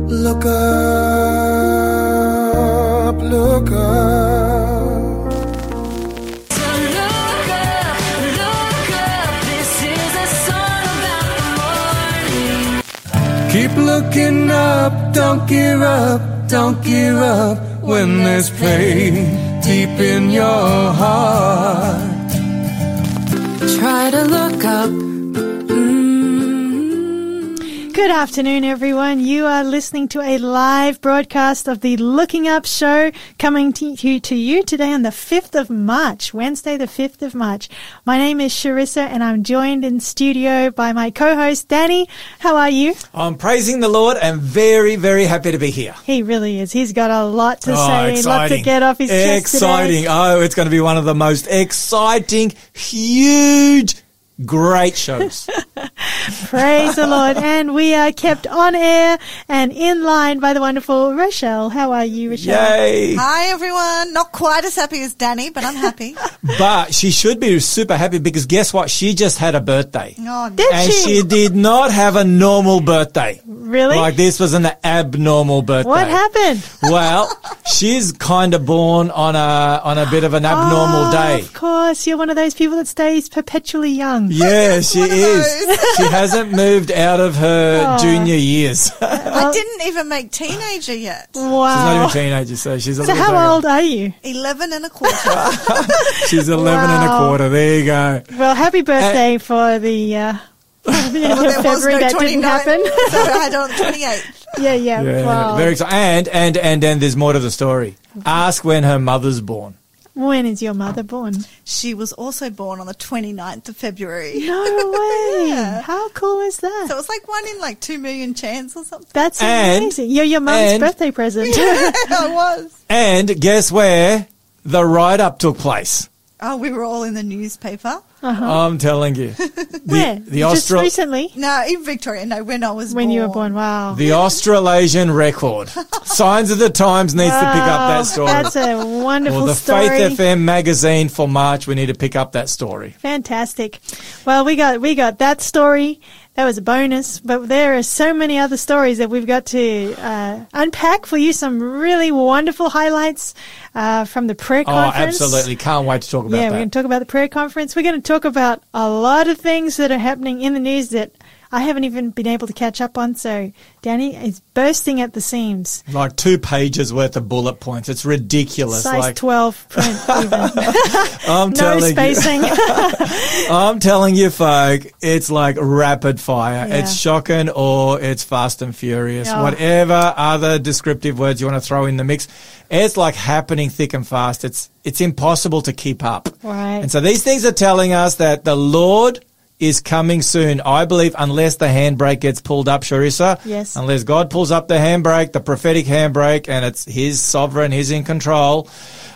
Look up, look up. So look up, this is a song about the morning. Keep looking up, don't give up when there's pain deep in your heart. Try to look up. Good afternoon, everyone. You are listening to a live broadcast of the Looking Up Show coming to you today on the 5th of March, Wednesday, the 5th of March. My name is Sharissa and I'm joined in studio by my co-host, Danny. How are you? I'm praising the Lord and very, very happy to be here. He really is. He's got a lot to say, exciting. a lot to get off his chest Exciting. today. Oh, it's going to be one of the most exciting, huge, great shows. Praise the Lord. And we are kept on air and in line by the wonderful Rochelle. How are you, Rochelle? Yay. Hi, everyone. Not quite as happy as Danny, but I'm happy. But she should be super happy because guess what? She just had a birthday. Oh, Did And she? she did not have a normal birthday. Really? Like this was an abnormal birthday. What happened? Well, she's kind of born on a bit of an abnormal day. Of course. You're one of those people that stays perpetually young. Yeah, she one of is. those. She hasn't moved out of her junior years. I didn't even make teenager yet. She's not even Wow. a teenager, so she's a So little how bugger. old are you? 11 and a quarter. She's 11 and a Wow. quarter. There you go. Well, happy birthday for the end Well, of there was February. no That 29, didn't happen. so I had on 28. Yeah. Yeah, Wow. very exciting. And there's more to the story. Ask when her mother's born. When is your mother born? She was also born on the 29th of February. No way. Yeah. How cool is that? So it was like 1 in like 2 million chance or something. That's And- amazing. You're your mum's and- birthday present. I was. And guess where the write-up took place? Oh, we were all in the newspaper. I'm telling you. Where? Just recently? No, in Victoria. No, when I was When born. you were born. Wow. The Australasian Record. Signs of the Times needs to pick up that story. That's a wonderful Or the story. Faith FM magazine for March, we need to pick up that story. Fantastic. Well, we got that story. That was a bonus, but there are so many other stories that we've got to unpack for you. Some really wonderful highlights from the prayer conference. Oh, absolutely. Can't wait to talk about Yeah, we're that. going to talk about the prayer conference. We're going to talk about a lot of things that are happening in the news that I haven't even been able to catch up on. So Danny is bursting at the seams. Like 2 pages worth of bullet points. It's ridiculous. Size like 12 print even. I'm No telling spacing. you, I'm telling you, folk, it's like rapid fire. Yeah. It's shocking or it's fast and furious. Oh. Whatever other descriptive words you want to throw in the mix, it's like happening thick and fast. It's impossible to keep up. Right. And so these things are telling us that the Lord is coming soon, I believe, unless the handbrake gets pulled up, Sharissa. Yes. Unless God pulls up the handbrake, the prophetic handbrake, and it's His sovereign, He's in control.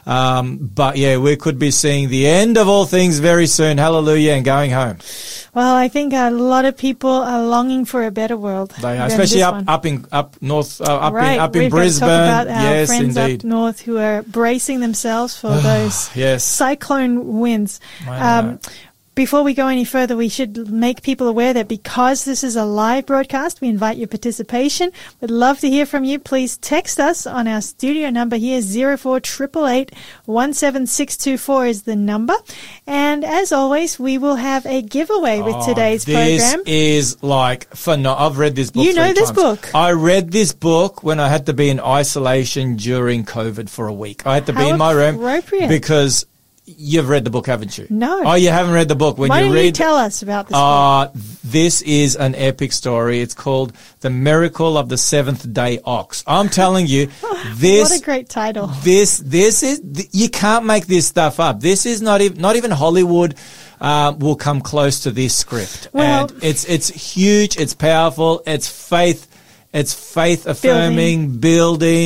But yeah, we could be seeing the end of all things very soon. Hallelujah, and going home. Well, I think a lot of people are longing for a better world. They are, than especially this up one. up north, up Right. in We've Brisbane. got to talk about our Yes, friends indeed. up north who are bracing themselves for those Yes. cyclone winds. I know. Before we go any further, we should make people aware that because this is a live broadcast, we invite your participation. We'd love to hear from you. Please text us on our studio number here, 0488 17624 is the number. And as always, we will have a giveaway with today's program. This is like phenomenal. I've read this book. You know 3 this times. book. I read this book when I had to be in isolation during COVID for a week. I had to be How in my room appropriate. because you've read the book, haven't you? No. Oh, you haven't read the book. When Why you don't read, you tell us about this book? this is an epic story. It's called The Miracle of the Seventh Day Ox. I'm telling you, this. What a great title. This is you can't make this stuff up. This is not even Hollywood will come close to this script. Well- And it's huge. It's powerful. It's faith affirming, building.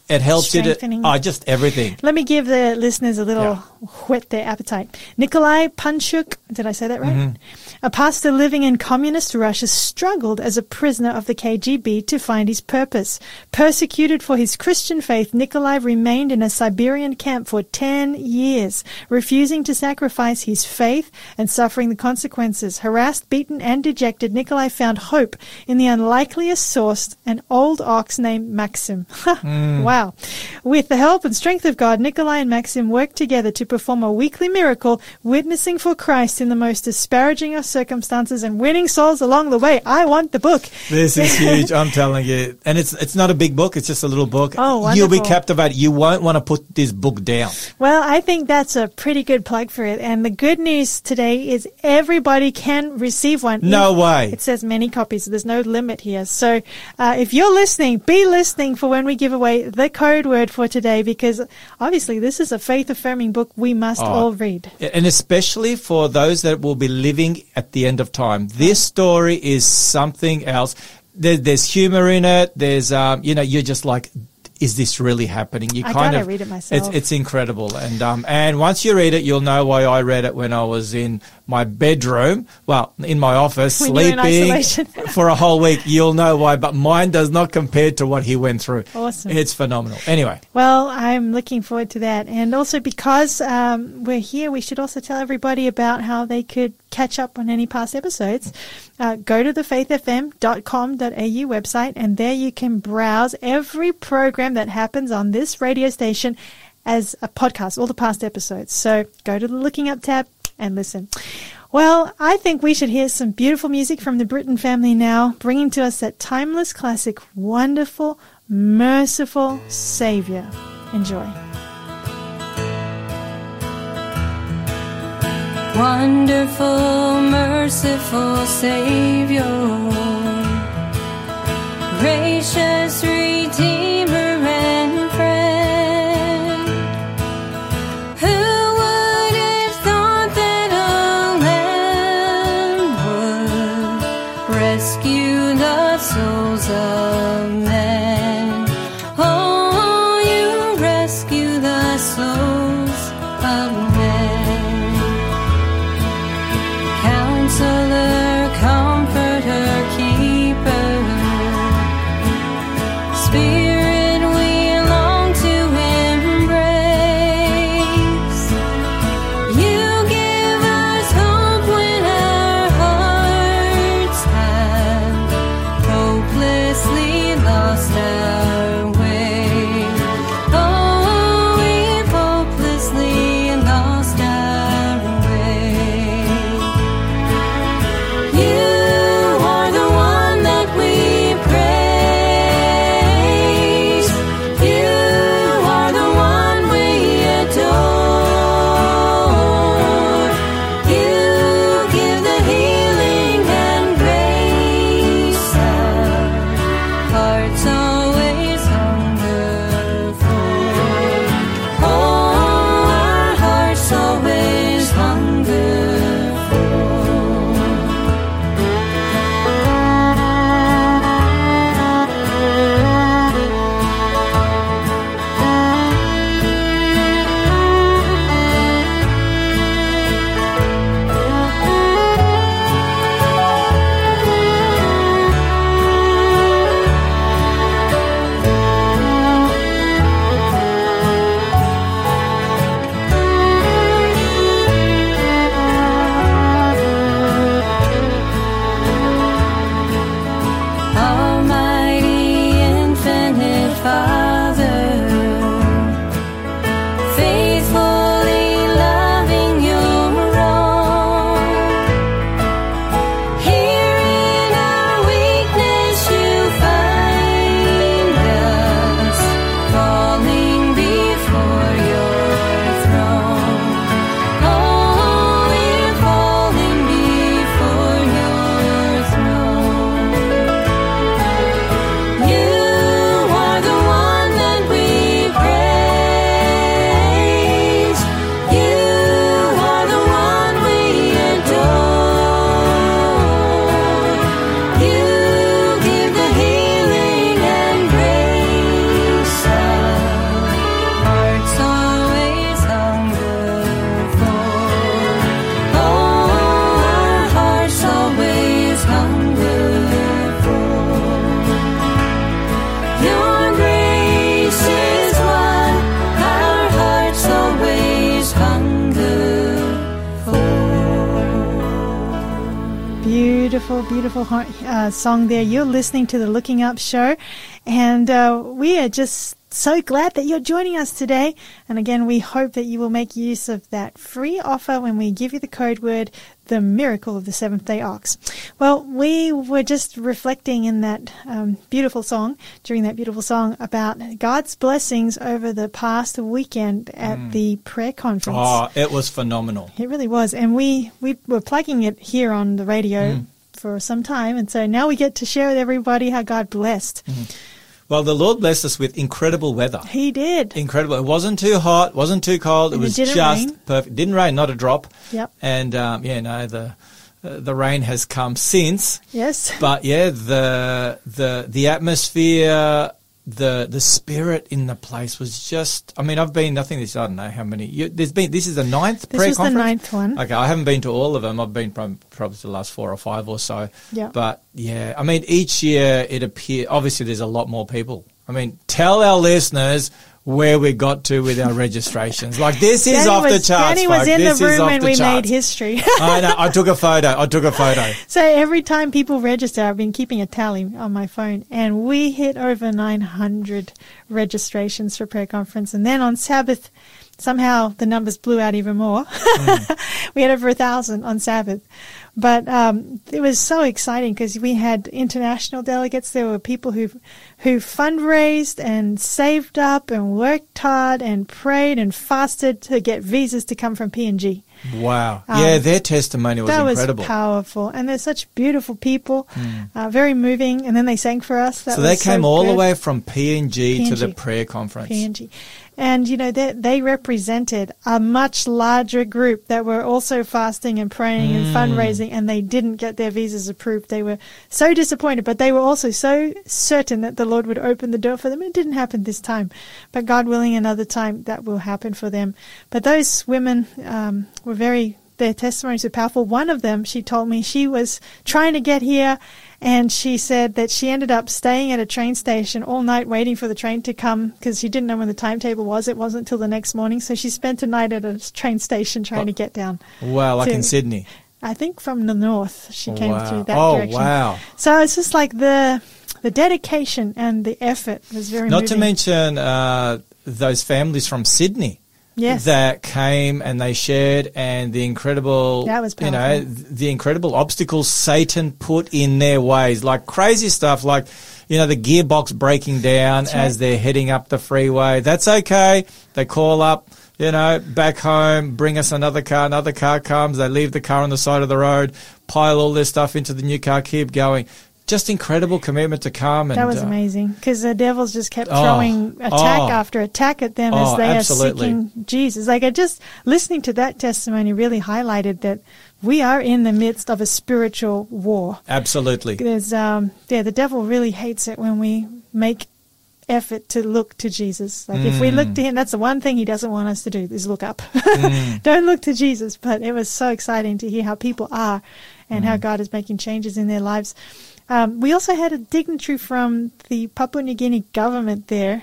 It helps you to, Strengthening. just everything. Let me give the listeners a little whet their appetite. Nikolai Panchuk, did I say that right? Mm-hmm. A pastor living in communist Russia struggled as a prisoner of the KGB to find his purpose. Persecuted for his Christian faith, Nikolai remained in a Siberian camp for 10 years, refusing to sacrifice his faith and suffering the consequences. Harassed, beaten, and dejected, Nikolai found hope in the unlikeliest source, an old ox named Maxim. Wow. With the help and strength of God, Nikolai and Maxim worked together to perform a weekly miracle, witnessing for Christ in the most disparaging of circumstances and winning souls along the way. I want the book. This is huge, I'm telling you. And it's not a big book, it's just a little book. Oh, wonderful. You'll be captivated. You won't want to put this book down. Well, I think that's a pretty good plug for it. And the good news today is everybody can receive one. No way. It says many copies. There's no limit here. So if you're listening, be listening for when we give away the code word for today, because obviously this is a faith-affirming book we must all read. And especially for those that will be living at the end of time. This story is something else. There's humor in it. There's, you're just like, is this really happening? I gotta read it myself. It's incredible. And once you read it, you'll know why I read it when I was in my bedroom, well, in my office, When you're in sleeping isolation. for a whole week. You'll know why, but mine does not compare to what he went through. Awesome. It's phenomenal. Anyway. Well, I'm looking forward to that. And also because we're here, we should also tell everybody about how they could catch up on any past episodes. Go to the faithfm.com.au website, and there you can browse every program that happens on this radio station as a podcast, all the past episodes. So go to the Looking Up tab and listen. Well, I think we should hear some beautiful music from the Britton family now, bringing to us that timeless classic, Wonderful, Merciful Savior. Enjoy. Wonderful, merciful Savior, gracious Redeemer and friend, who would have thought that a lamb would rescue the souls of men? Oh, you rescue the souls of men. Counselor, comforter, keeper, beautiful, beautiful song there. You're listening to the Looking Up Show, and we are just so glad that you're joining us today. And again, we hope that you will make use of that free offer when we give you the code word, the miracle of the Seventh-day Ox. Well, we were just reflecting in that beautiful song, during that beautiful song, about God's blessings over the past weekend at the prayer conference. Oh, it was phenomenal. It really was. And we were plugging it here on the radio for some time. And so now we get to share with everybody how God blessed. Well, the Lord blessed us with incredible weather. He did. Incredible. It wasn't too hot, wasn't too cold. And it was didn't just rain. perfect. Didn't rain, not a drop. Yep. And the rain has come since. Yes. But yeah, the atmosphere, the spirit in the place was just. I mean, I think I don't know how many. This is the 9th prayer conference. This was the 9th one. Okay, I haven't been to all of them. I've been probably to the last 4 or 5 or so. Yeah. But yeah, I mean, each year it appears. Obviously, there's a lot more people. I mean, tell our listeners where we got to with our registrations. Like, this is off the charts, Danny was folks. in This the is room off when the we charts. made history. I know. I took a photo. So every time people register, I've been keeping a tally on my phone, and we hit over 900 registrations for prayer conference. And then on Sabbath, somehow the numbers blew out even more. We had over 1,000 on Sabbath. But it was so exciting because we had international delegates. There were people who fundraised and saved up and worked hard and prayed and fasted to get visas to come from PNG. Wow. Yeah, their testimony was incredible. That was powerful. And they're such beautiful people, very moving. And then they sang for us. So they came all the way from PNG to the prayer conference. PNG. And, you know, they represented a much larger group that were also fasting and praying and fundraising, and they didn't get their visas approved. They were so disappointed, but they were also so certain that the Lord would open the door for them. It didn't happen this time, but God willing, another time that will happen for them. But those women were their testimonies were powerful. One of them, she told me, she was trying to get here, and she said that she ended up staying at a train station all night waiting for the train to come because she didn't know when the timetable was. It wasn't until the next morning. So she spent a night at a train station trying to get down. Wow, like in Sydney. I think from the north she came through that direction. Oh, wow. So it's just like the dedication and the effort was very moving. Not to mention those families from Sydney. Yes. That came and they shared, and the incredible, that was powerful. You know, the incredible obstacles Satan put in their ways, like crazy stuff, like, you know, the gearbox breaking down as they're heading up the freeway. That's okay. They call up, you know, back home, bring us another car comes, they leave the car on the side of the road, pile all their stuff into the new car, keep going. Just incredible commitment to come. That was amazing because the devils just kept throwing attack after attack at them as they are seeking Jesus. Like, just listening to that testimony really highlighted that we are in the midst of a spiritual war. Absolutely. There's, the devil really hates it when we make effort to look to Jesus. Like, if we look to him, that's the one thing he doesn't want us to do is look up. Don't look to Jesus. But it was so exciting to hear how people are and how God is making changes in their lives. We also had a dignitary from the Papua New Guinea government there,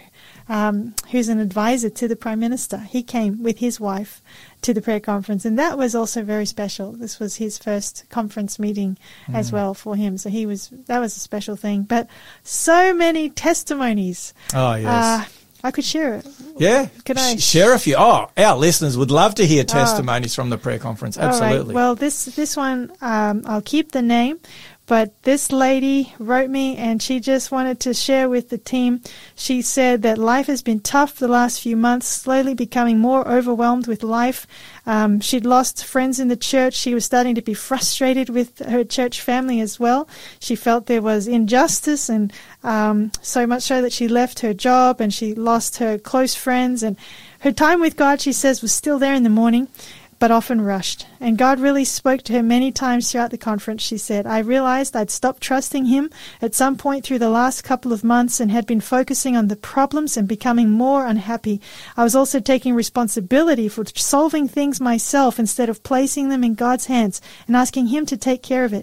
who's an advisor to the Prime Minister. He came with his wife to the prayer conference, and that was also very special. This was his first conference meeting as well for him, so that was a special thing. But so many testimonies. Oh, yes. I could share it. Yeah. Could I? Share a few. Oh, our listeners would love to hear testimonies from the prayer conference. Absolutely. All right. Well, this one, I'll keep the name. But this lady wrote me, and she just wanted to share with the team. She said that life has been tough the last few months, slowly becoming more overwhelmed with life. She'd lost friends in the church. She was starting to be frustrated with her church family as well. She felt there was injustice, and so much so that she left her job and she lost her close friends. And her time with God, she says, was still there in the morning, but often rushed. And God really spoke to her many times throughout the conference. She said, I realized I'd stopped trusting him at some point through the last couple of months and had been focusing on the problems and becoming more unhappy. I was also taking responsibility for solving things myself instead of placing them in God's hands and asking him to take care of it.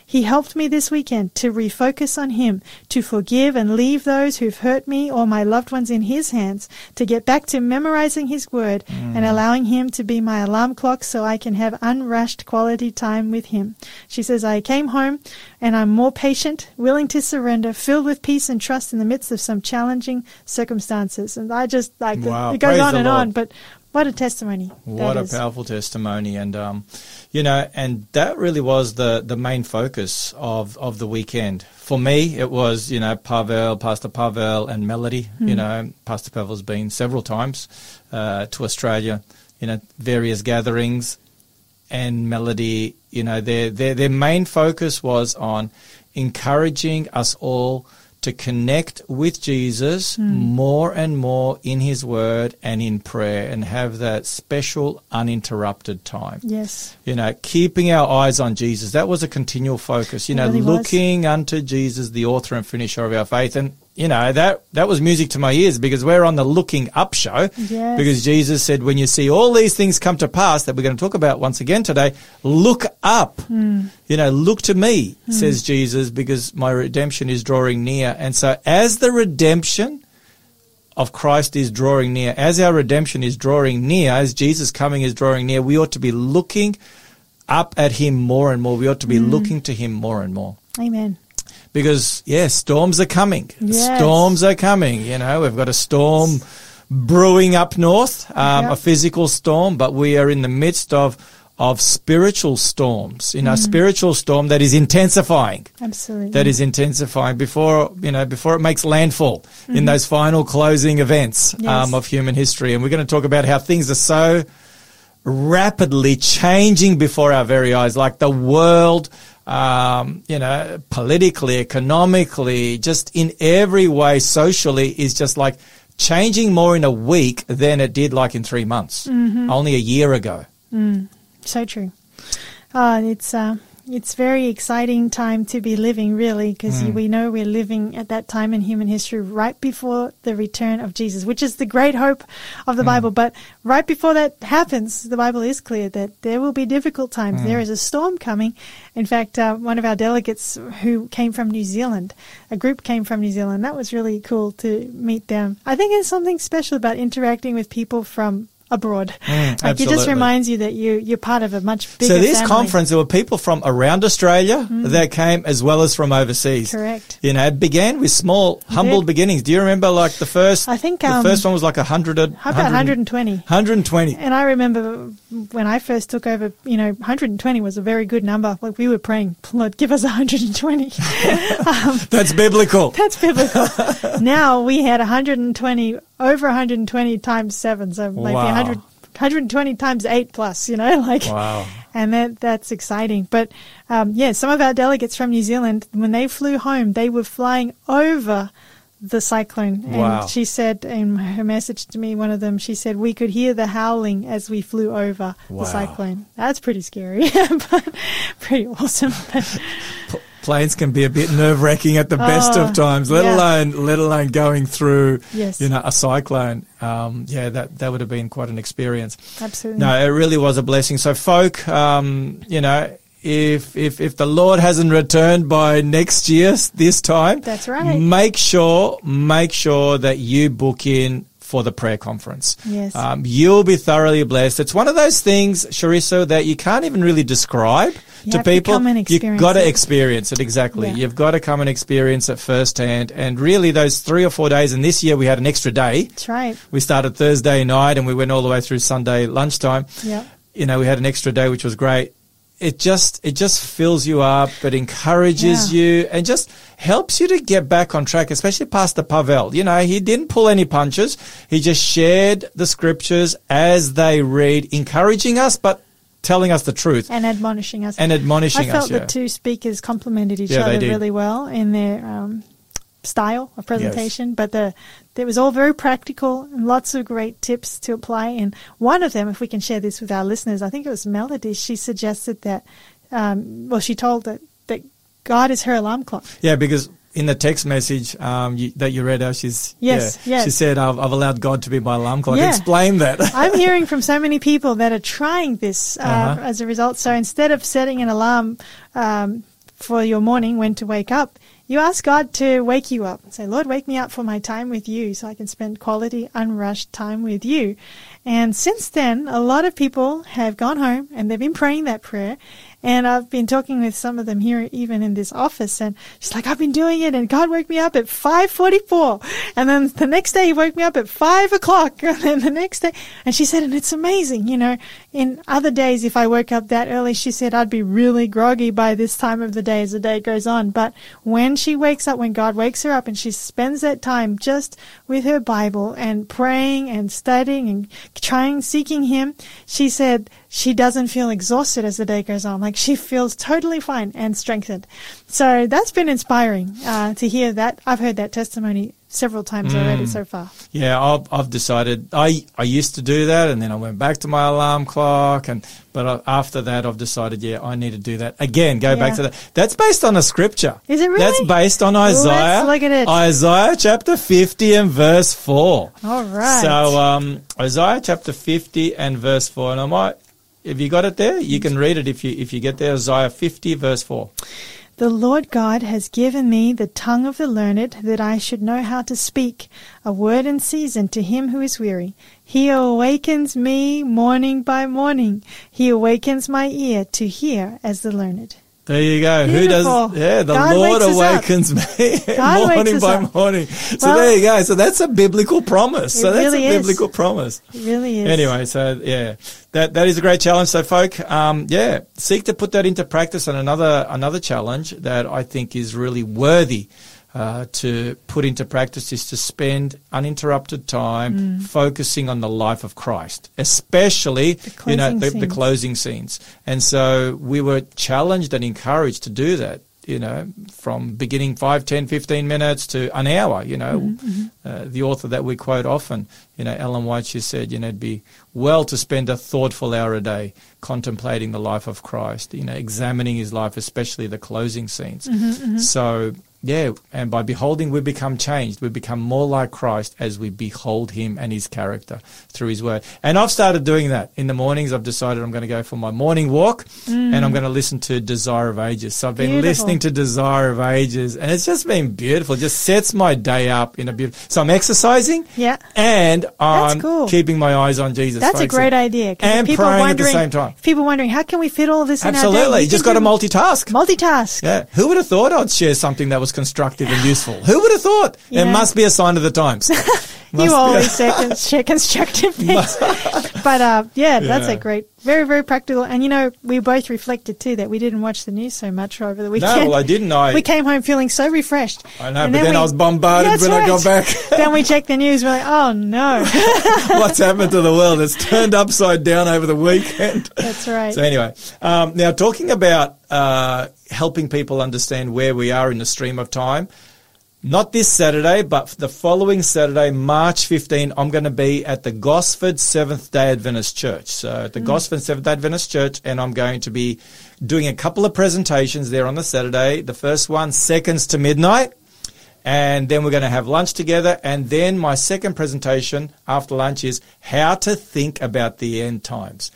He helped me this weekend to refocus on Him, to forgive and leave those who've hurt me or my loved ones in His hands, to get back to memorizing His Word and allowing Him to be my alarm clock so I can have unrushed quality time with Him. She says, I came home and I'm more patient, willing to surrender, filled with peace and trust in the midst of some challenging circumstances. And I just like Wow. it goes Praise on the and Lord. on, but what a testimony. What that a is. powerful testimony. And, and that really was the main focus of the weekend. For me, it was, Pastor Pavel and Melody. Pastor Pavel's been several times to Australia, various gatherings. And Melody, their main focus was on encouraging us all to connect with Jesus more and more in His Word and in prayer and have that special uninterrupted time. Yes. Keeping our eyes on Jesus. That was a continual focus, really was. looking unto Jesus, the author and finisher of our faith. And, that was music to my ears because we're on the looking up show. Yes. Because Jesus said, when you see all these things come to pass that we're going to talk about once again today, look up. Look to me, says Jesus, because my redemption is drawing near. And so as the redemption of Christ is drawing near, as our redemption is drawing near, as Jesus coming is drawing near, we ought to be looking up at Him more and more. We ought to be looking to Him more and more. Amen. Because, storms are coming. Yes. Storms are coming. We've got a storm brewing up north, a physical storm, but we are in the midst of spiritual storms, spiritual storm that is intensifying. Absolutely. That is intensifying before it makes landfall in those final closing events Yes. of human history. And we're going to talk about how things are so rapidly changing before our very eyes, like the world, politically, economically, just in every way, socially, is just like changing more in a week than it did like in 3 months, only a year ago. So true. It's very exciting time to be living, really, because we know we're living at that time in human history right before the return of Jesus, which is the great hope of the Bible. But right before that happens, the Bible is clear that there will be difficult times. There is a storm coming. In fact, one of our delegates who came from New Zealand, a group came from New Zealand. That was really cool to meet them. I think there's something special about interacting with people from abroad. It just absolutely. reminds you that you're part of a much bigger So this family. conference, there were people from around Australia that came as well as from overseas. Correct. It began with small, humble beginnings. Do you remember like the first? I think, the first one was like 100. How about 120? 120. And I remember when I first took over, 120 was a very good number. Like we were praying, Lord, give us 120. That's biblical. That's biblical. Now we had 120, over 120 times 7, so maybe Wow. 120 times 8 plus, Wow. And that's exciting. But, some of our delegates from New Zealand, when they flew home, they were flying over the cyclone. And Wow. she said in her message to me, one of them, she said, we could hear the howling as we flew over Wow. the cyclone. That's pretty scary, but pretty awesome. But Planes can be a bit nerve-wracking at the best of times, let alone going through, Yes. a cyclone. That would have been quite an experience. absolutely. No, it really was a blessing. So, folk, if the Lord hasn't returned by next year, this time, That's right. Make sure that you book in for the prayer conference. Yes. You'll be thoroughly blessed. It's one of those things, Charissa, that you can't even really describe You to have to people. come and You've experience got to it. experience it, exactly. Yeah. You've got to come and experience it firsthand. And really, those 3 or 4 days, and this year we had an extra day. That's right. We started Thursday night and we went all the way through Sunday lunchtime. Yeah. We had an extra day, which was great. It just fills you up. It encourages you and just helps you to get back on track, especially Pastor Pavel. He didn't pull any punches. He just shared the scriptures as they read, encouraging us, but telling us the truth. And admonishing us. And admonishing I felt us, the two speakers complemented each Yeah, they other did. really well in their style of presentation, but it was all very practical and lots of great tips to apply. And one of them, if we can share this with our listeners, I think it was Melody, she suggested that, she told that God is her alarm clock. Yeah, because in the text message that you read out, Yes. she said, I've allowed God to be my alarm clock. Yeah. Explain that. I'm hearing from so many people that are trying this as a result. So instead of setting an alarm for your morning, when to wake up, you ask God to wake you up. Say, Lord, wake me up for my time with you so I can spend quality, unrushed time with you. And since then, a lot of people have gone home and they've been praying that prayer. And I've been talking with some of them here, even in this office, and she's like, I've been doing it, and God woke me up at 5:44. And then the next day he woke me up at 5 o'clock. And then the next day, and she said, and it's amazing, in other days, if I woke up that early, she said, I'd be really groggy by this time of the day as the day goes on. But when she wakes up, when God wakes her up and she spends that time just with her Bible and praying and studying and seeking him, she said, she doesn't feel exhausted as the day goes on. Like, she feels totally fine and strengthened. So that's been inspiring to hear that. I've heard that testimony several times already so far. Yeah, I've decided I used to do that, and then I went back to my alarm clock, but after that I've decided, I need to do that again. Go back to that. That's based on a scripture. Is it really? That's based on Isaiah. Let's look at it. Isaiah chapter 50 and verse 4. All right. So Isaiah chapter 50 and verse 4, and have you got it there? You can read it if you get there. Isaiah 50 verse 4. The Lord God has given me the tongue of the learned, that I should know how to speak a word in season to him who is weary. He awakens me morning by morning. He awakens my ear to hear as the learned. There you go. Beautiful. Who does? Yeah, the God Lord wakes us awakens me morning by morning. So Well, there you go. So that's a biblical promise. So that's really a is. biblical promise. It really is. Anyway, so that is a great challenge. So folk, seek to put that into practice. And another challenge that I think is really worthy to put into practice is to spend uninterrupted time focusing on the life of Christ, especially the closing scenes. And so we were challenged and encouraged to do that, from beginning 5, 10, 15 minutes to an hour. The author that we quote often, Ellen White, she said, it'd be well to spend a thoughtful hour a day contemplating the life of Christ, examining his life, especially the closing scenes. So and by beholding, we become changed. We become more like Christ as we behold him and his character through his word. And I've started doing that. In the mornings, I've decided I'm going to go for my morning walk and I'm going to listen to Desire of Ages. So I've been listening to Desire of Ages, and it's just been beautiful. It just sets my day up in a beautiful... So I'm exercising and I'm keeping my eyes on Jesus. That's a great idea. And praying at the same time. People wondering, how can we fit all this in our day? Absolutely. You just got to multitask. Multitask. Yeah. Who would have thought I'd share something that was constructive and useful? Who would have thought? It must be a sign of the times. You always share constructive things. But that's a great, very, very practical. And we both reflected too that we didn't watch the news so much over the weekend. No, well, I didn't. We came home feeling so refreshed. I know, but then I was bombarded when I got back. Then we checked the news. We're like, oh no. What's happened to the world? It's turned upside down over the weekend. That's right. So anyway, now talking about helping people understand where we are in the stream of time. Not this Saturday, but the following Saturday, March 15, I'm going to be at the Gosford Seventh-day Adventist Church. So at the Gosford Seventh-day Adventist Church, and I'm going to be doing a couple of presentations there on the Saturday. The first one, Seconds to Midnight, and then we're going to have lunch together. And then my second presentation after lunch is how to think about the end times.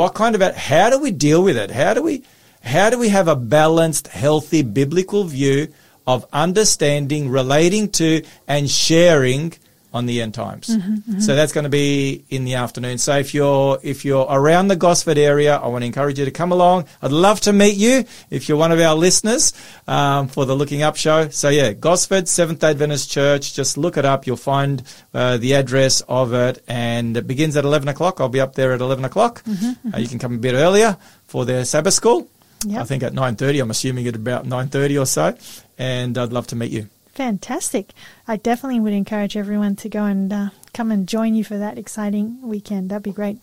How do we deal with it? How do we have a balanced, healthy, biblical view of understanding, relating to, and sharing on the end times? So that's going to be in the afternoon. So if you're around the Gosford area, I want to encourage you to come along. I'd love to meet you if you're one of our listeners for the Looking Up show. So Gosford Seventh-day Adventist Church. Just look it up. You'll find the address of it, and it begins at 11 o'clock. I'll be up there at 11 o'clock. You can come a bit earlier for their Sabbath school. I think at 9:30. I'm assuming at about 9:30 or so, and I'd love to meet you. Fantastic. I definitely would encourage everyone to go and come and join you for that exciting weekend. That'd be great.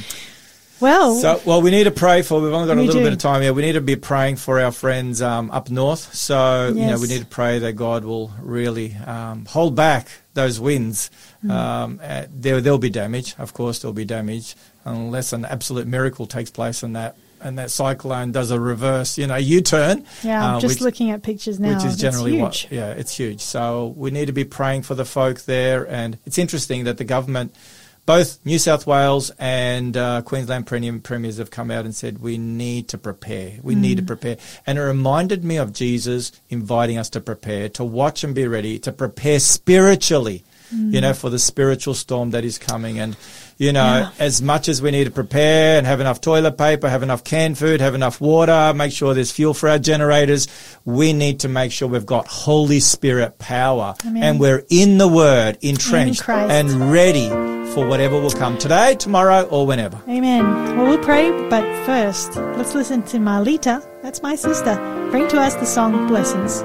Well, we need to pray for, we've only got a little bit of time here. We need to be praying for our friends up north. So, we need to pray that God will really hold back those winds. There'll be damage. Of course, there'll be damage unless an absolute miracle takes place and that cyclone does a reverse, U-turn. Yeah, I'm just looking at pictures now. Which is generally huge. It's huge. So we need to be praying for the folk there. And it's interesting that the government both New South Wales and Queensland premiers have come out and said we need to prepare. We need to prepare. And it reminded me of Jesus inviting us to prepare, to watch and be ready, to prepare spiritually, for the spiritual storm that is coming. And, as much as we need to prepare and have enough toilet paper, have enough canned food, have enough water, make sure there's fuel for our generators, we need to make sure we've got Holy Spirit power. Amen. And we're in the Word, entrenched Christ. and ready for whatever will come today, tomorrow, or whenever. Amen. Well, we'll pray, but first, let's listen to Marlita, that's my sister, bring to us the song Blessings.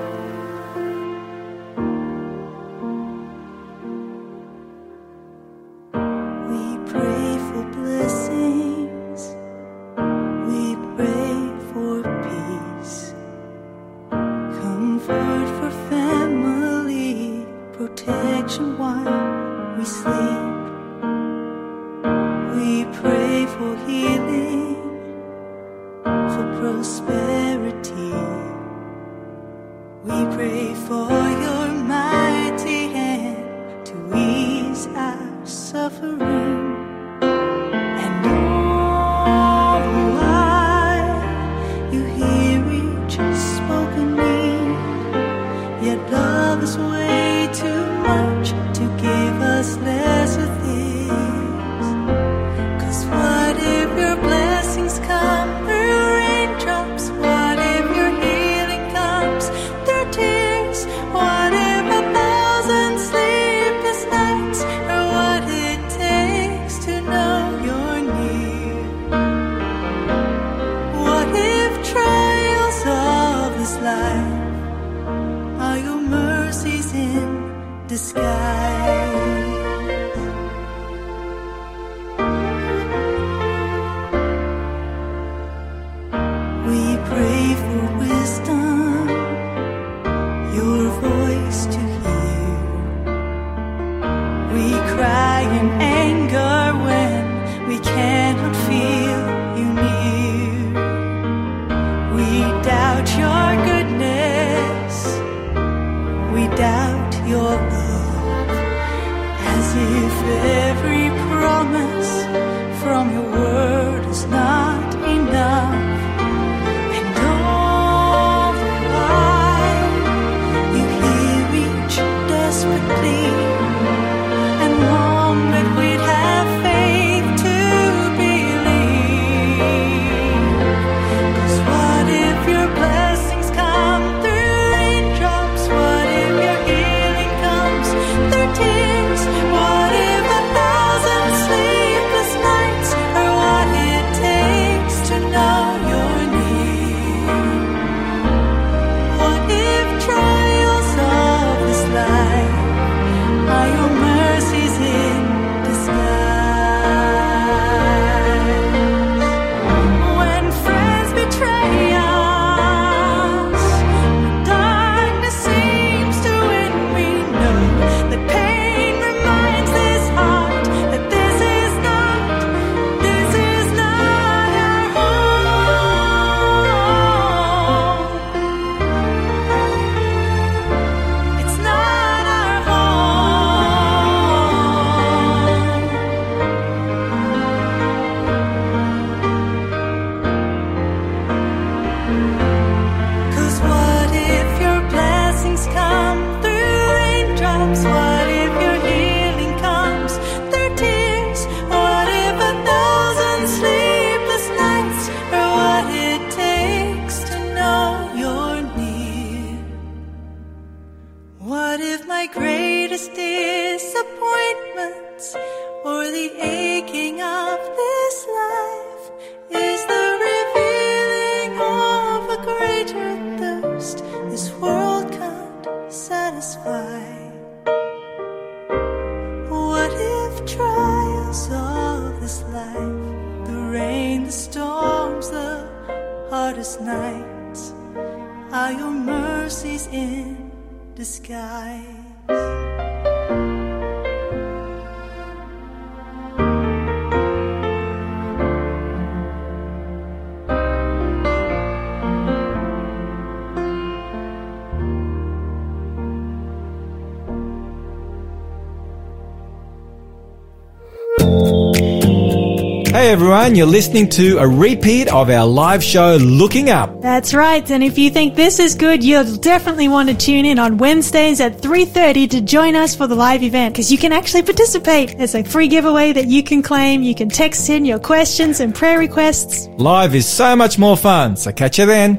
Hi everyone, you're listening to a repeat of our live show, Looking Up. That's right. And if you think this is good, you'll definitely want to tune in on Wednesdays at 3:30 to join us for the live event, because you can actually participate. There's a free giveaway that you can claim. You can text in your questions and prayer requests. Live is so much more fun, so catch you then.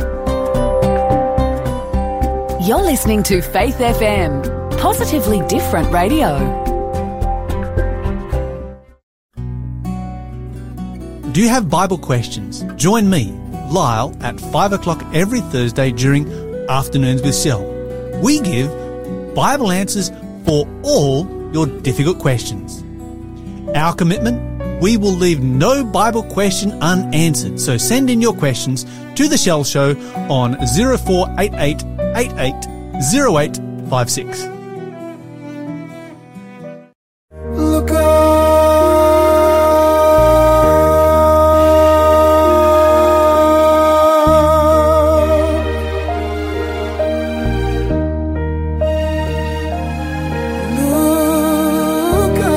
You're listening to Faith FM, positively different radio. Do you have Bible questions? Join me, Lyle, at 5 o'clock every Thursday during Afternoons with Shell. We give Bible answers for all your difficult questions. Our commitment? We will leave no Bible question unanswered. So send in your questions to The Shell Show on 0488 88 0856. Look up. Look up.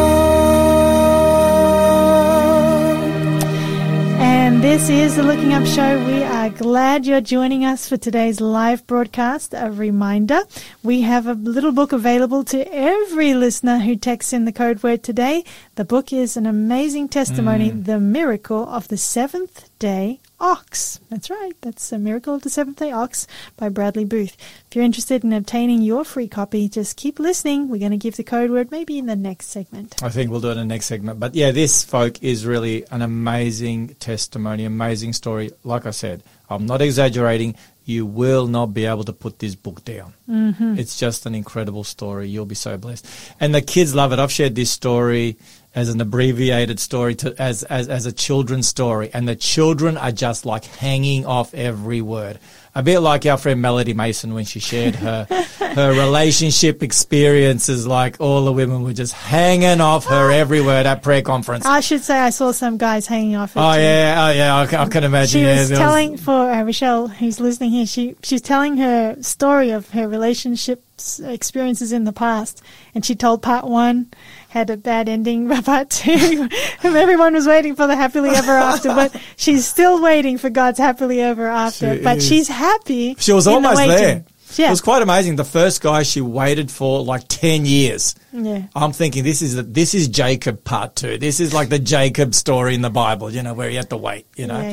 And this is the Looking Up Show. We are glad you're joining us for today's live broadcast. A reminder, we have a little book available to every listener who texts in the code word today. The book is an amazing testimony, The Miracle of the Seventh Day Ox. That's right, that's A Miracle of the Seventh Day Ox by Bradley Booth. If you're interested in obtaining your free copy, just keep listening. We're going to give the code word maybe in the next segment. I think we'll do it in the next segment. But yeah, this, folk, is really an amazing testimony, amazing story. Like I said, I'm not exaggerating. You will not be able to put this book down. Mm-hmm. It's just an incredible story. You'll be so blessed. And the kids love it. I've shared this story as an abbreviated story as a children's story. And the children are just like hanging off every word. A bit like our friend Melody Mason when she shared her relationship experiences, like all the women were just hanging off her every word at prayer conference. I should say I saw some guys hanging off her too. I can imagine. She was telling, for Michelle, who's listening here, she's telling her story of her relationships experiences in the past, and she told part one had a bad ending, but part two, everyone was waiting for the happily ever after, but she's still waiting for God's happily ever after. But she's happy. She was almost there. Yeah. It was quite amazing. The first guy she waited for like 10 years. Yeah. I'm thinking this is Jacob part 2. This is like the Jacob story in the Bible, where you have to wait,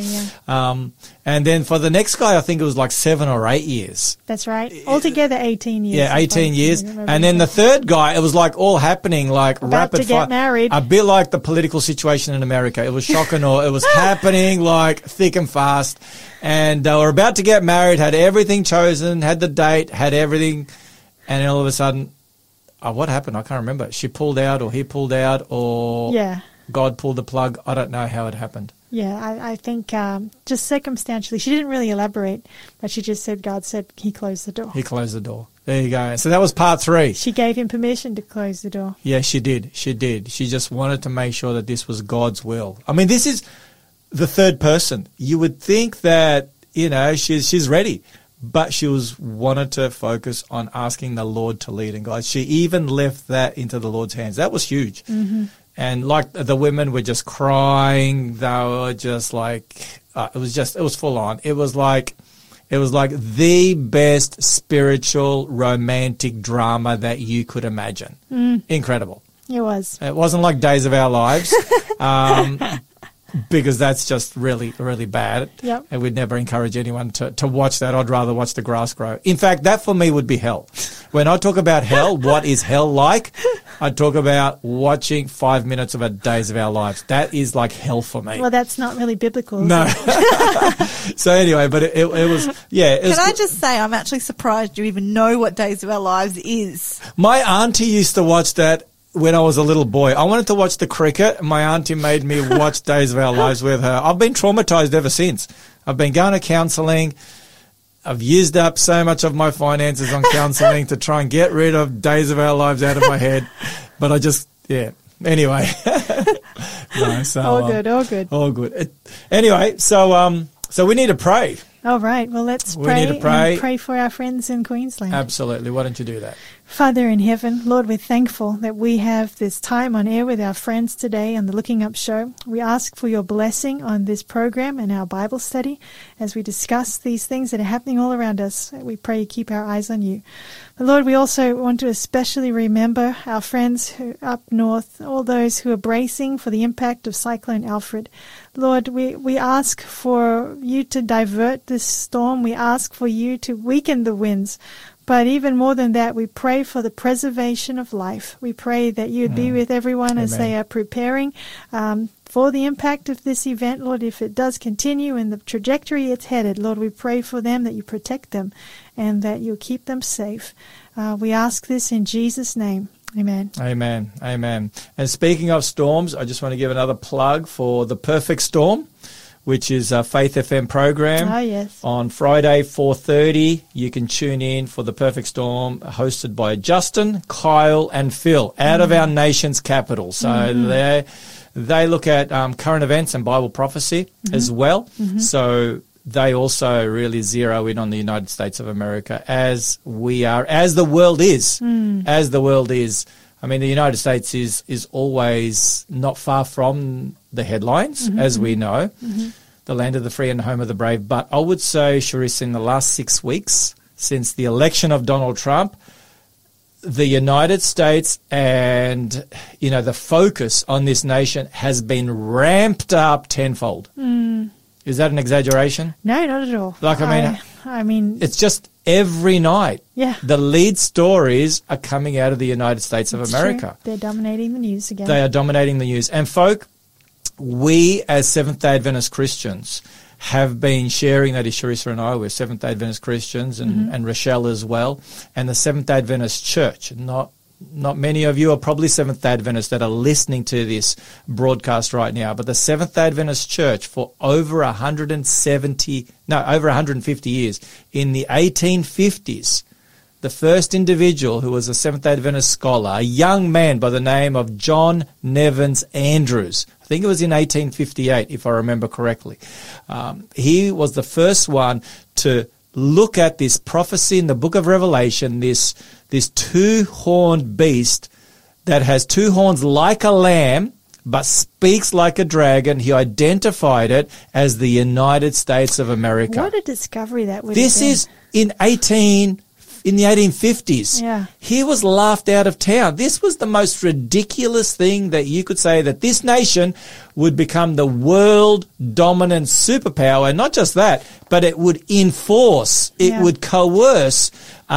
Yeah. And then for the next guy, I think it was like 7 or 8 years. That's right. Altogether 18 years. Yeah, 18 years. And then the third guy, it was like all happening like about rapid to get fire. married. A bit like the political situation in America. It was shocking, or it was happening like thick and fast. And they were about to get married, had everything chosen, had the date, had everything. And then all of a sudden, what happened? I can't remember. She pulled out, or he pulled out, or God pulled the plug. I don't know how it happened. Yeah, I think just circumstantially. She didn't really elaborate, but she just said God said he closed the door. He closed the door. There you go. So that was part 3. She gave him permission to close the door. Yeah, she did. She did. She just wanted to make sure that this was God's will. I mean, this is the third person. You would think that, she's ready. But she wanted to focus on asking the Lord to lead and guide. She even left that into the Lord's hands. That was huge. Mm-hmm. And like the women were just crying. They were just like, it was full on. It was like the best spiritual romantic drama that you could imagine. Incredible. It was. It wasn't like Days of Our Lives. Because that's just really, really bad. Yep. And we'd never encourage anyone to watch that. I'd rather watch the grass grow. In fact, that for me would be hell. When I talk about hell, what is hell like? I talk about watching 5 minutes of a Days of Our Lives. That is like hell for me. Well, that's not really biblical. No. So anyway, but it was, yeah. Can I just say, I'm actually surprised you even know what Days of Our Lives is. My auntie used to watch that when I was a little boy. I wanted to watch the cricket. My auntie made me watch Days of Our Lives with her. I've been traumatized ever since. I've been going to counselling. I've used up so much of my finances on counselling to try and get rid of Days of Our Lives out of my head. But I just, anyway. No, so, all good. All good. Anyway, so we need to pray. All right. Well, let's pray. We need to pray. And pray for our friends in Queensland. Absolutely. Why don't you do that? Father in heaven, Lord, we're thankful that we have this time on air with our friends today on the Looking Up show. We ask for your blessing on this program and our Bible study as we discuss these things that are happening all around us. We pray you keep our eyes on you. But Lord, we also want to especially remember our friends who up north, all those who are bracing for the impact of Cyclone Alfred. Lord, we ask for you to divert this storm. We ask for you to weaken the winds. But even more than that, we pray for the preservation of life. We pray that you would be with everyone as they are preparing for the impact of this event. Lord, if it does continue in the trajectory it's headed, Lord, we pray for them that you protect them and that you'll keep them safe. We ask this in Jesus' name. Amen. Amen. Amen. And speaking of storms, I just want to give another plug for The Perfect Storm, which is a Faith FM program. Oh, yes. On Friday, 4:30, you can tune in for The Perfect Storm, hosted by Justin, Kyle, and Phil, out of our nation's capital. So they look at current events and Bible prophecy as well. So they also really zero in on the United States of America as we are, as the world is, as the world is. I mean, the United States is always not far from the headlines, as we know, the land of the free and home of the brave. But I would say, Charisse, in the last 6 weeks, since the election of Donald Trump, the United States and, you know, the focus on this nation has been ramped up tenfold. Is that an exaggeration? No, not at all. Like, I mean, it's just every night. Yeah. The lead stories are coming out of the United States of it's America. true. They're dominating the news again. They are dominating the news. And folk, we as Seventh-day Adventist Christians have been sharing, that is Charissa and I, we're Seventh-day Adventist Christians and Rochelle as well, and the Seventh-day Adventist Church. Not many of you are probably Seventh-day Adventists that are listening to this broadcast right now, but the Seventh-day Adventist Church for over 150 years, in the 1850s, the first individual who was a Seventh-day Adventist scholar, a young man by the name of John Nevins Andrews, I think it was in 1858, if I remember correctly. He was the first one to look at this prophecy in the book of Revelation, this two-horned beast that has two horns like a lamb but speaks like a dragon. He identified it as the United States of America. What a discovery that would This have been. is in the 1850s. Yeah. He was laughed out of town. This was the most ridiculous thing that you could say, that this nation would become the world dominant superpower. And not just that, but it would enforce, it Yeah. would coerce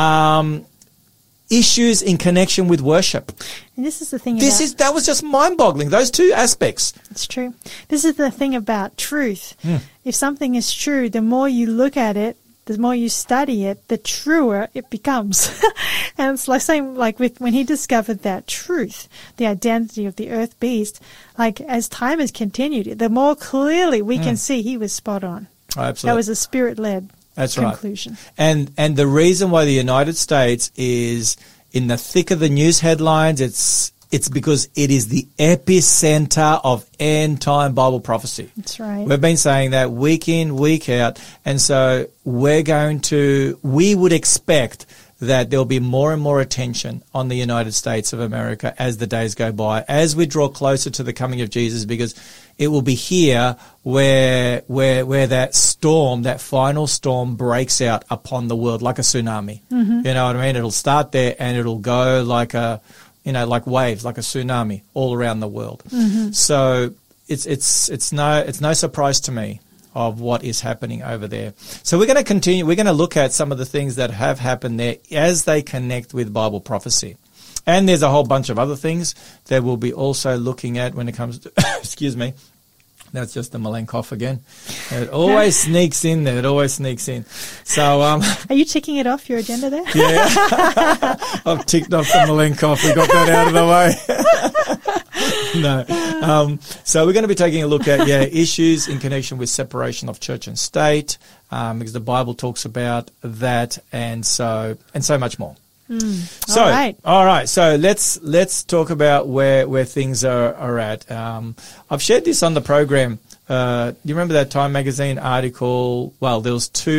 issues in connection with worship. And this is the thing That was just mind-boggling, those two aspects. It's true. This is the thing about truth. If something is true, the more you look at it, the more you study it, the truer it becomes. And it's like saying, like when he discovered that truth, the identity of the earth beast, like as time has continued, the more clearly we can see he was spot on. Oh, absolutely. That was a spirit-led That's conclusion. right. And the reason why the United States is in the thick of the news headlines, it's because it is the epicenter of end-time Bible prophecy. That's right. We've been saying that week in, week out, and so we would expect that there'll be more and more attention on the United States of America as the days go by, as we draw closer to the coming of Jesus, because it will be here where that storm, that final storm, breaks out upon the world like a tsunami. You know what I mean? It'll start there and it'll go like like waves, like a tsunami all around the world. So it's no surprise to me of what is happening over there. So we're going to continue. We're going to look at some of the things that have happened there as they connect with Bible prophecy. And there's a whole bunch of other things that we'll be also looking at when it comes to, excuse me, that's just the Malenkov again. It always sneaks in there. It always sneaks in. So, Are you ticking it off your agenda there? yeah, I've ticked off the Malenkov. We got that out of the way. No. So we're going to be taking a look at, issues in connection with separation of church and state, because the Bible talks about that and so much more. So, all right. So let's talk about where things are at. I've shared this on the program. You remember that Time Magazine article? Well, there was two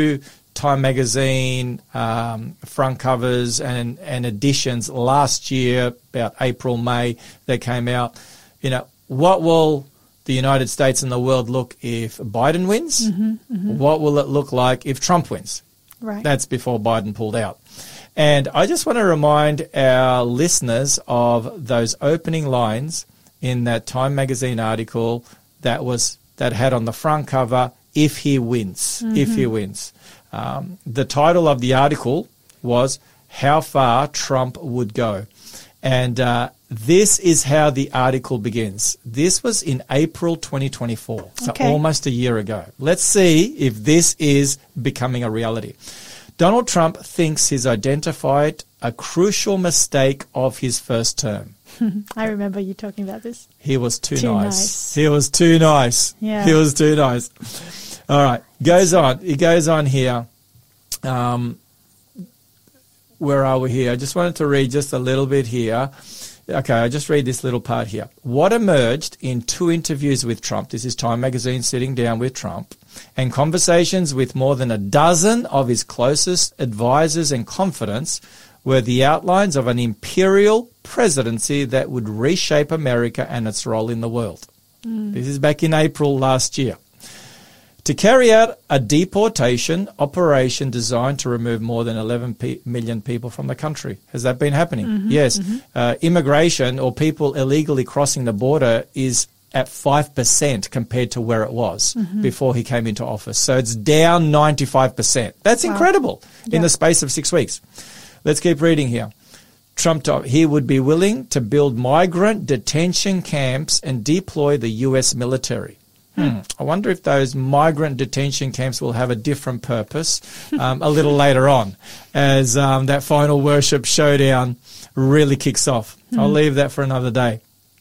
Time magazine front covers and editions last year, about April, May, they came out. What will the United States and the world look if Biden wins? What will it look like if Trump wins? Right. That's before Biden pulled out. And I just want to remind our listeners of those opening lines in that Time magazine article that had on the front cover, if he wins, if he wins. The title of the article was How Far Trump Would Go. And this is how the article begins. This was in April 2024, so almost a year ago. Let's see if this is becoming a reality. Donald Trump thinks he's identified a crucial mistake of his first term. I remember you talking about this. He was too Too nice. nice. He was too nice. Yeah. He was too nice. All right. He goes on here. Where are we here? I just wanted to read just a little bit here. Okay, I'll just read this little part here. What emerged in 2 interviews with Trump, this is Time magazine sitting down with Trump, and conversations with more than a dozen of his closest advisors and confidants were the outlines of an imperial presidency that would reshape America and its role in the world. This is back in April last year. To carry out a deportation operation designed to remove more than 11 million people from the country. Has that been happening? Yes. Immigration or people illegally crossing the border is at 5% compared to where it was before he came into office. So it's down 95%. That's incredible in the space of 6 weeks. Let's keep reading here. Trump, he would be willing to build migrant detention camps and deploy the U.S. military. I wonder if those migrant detention camps will have a different purpose a little later on as that final worship showdown really kicks off. I'll leave that for another day.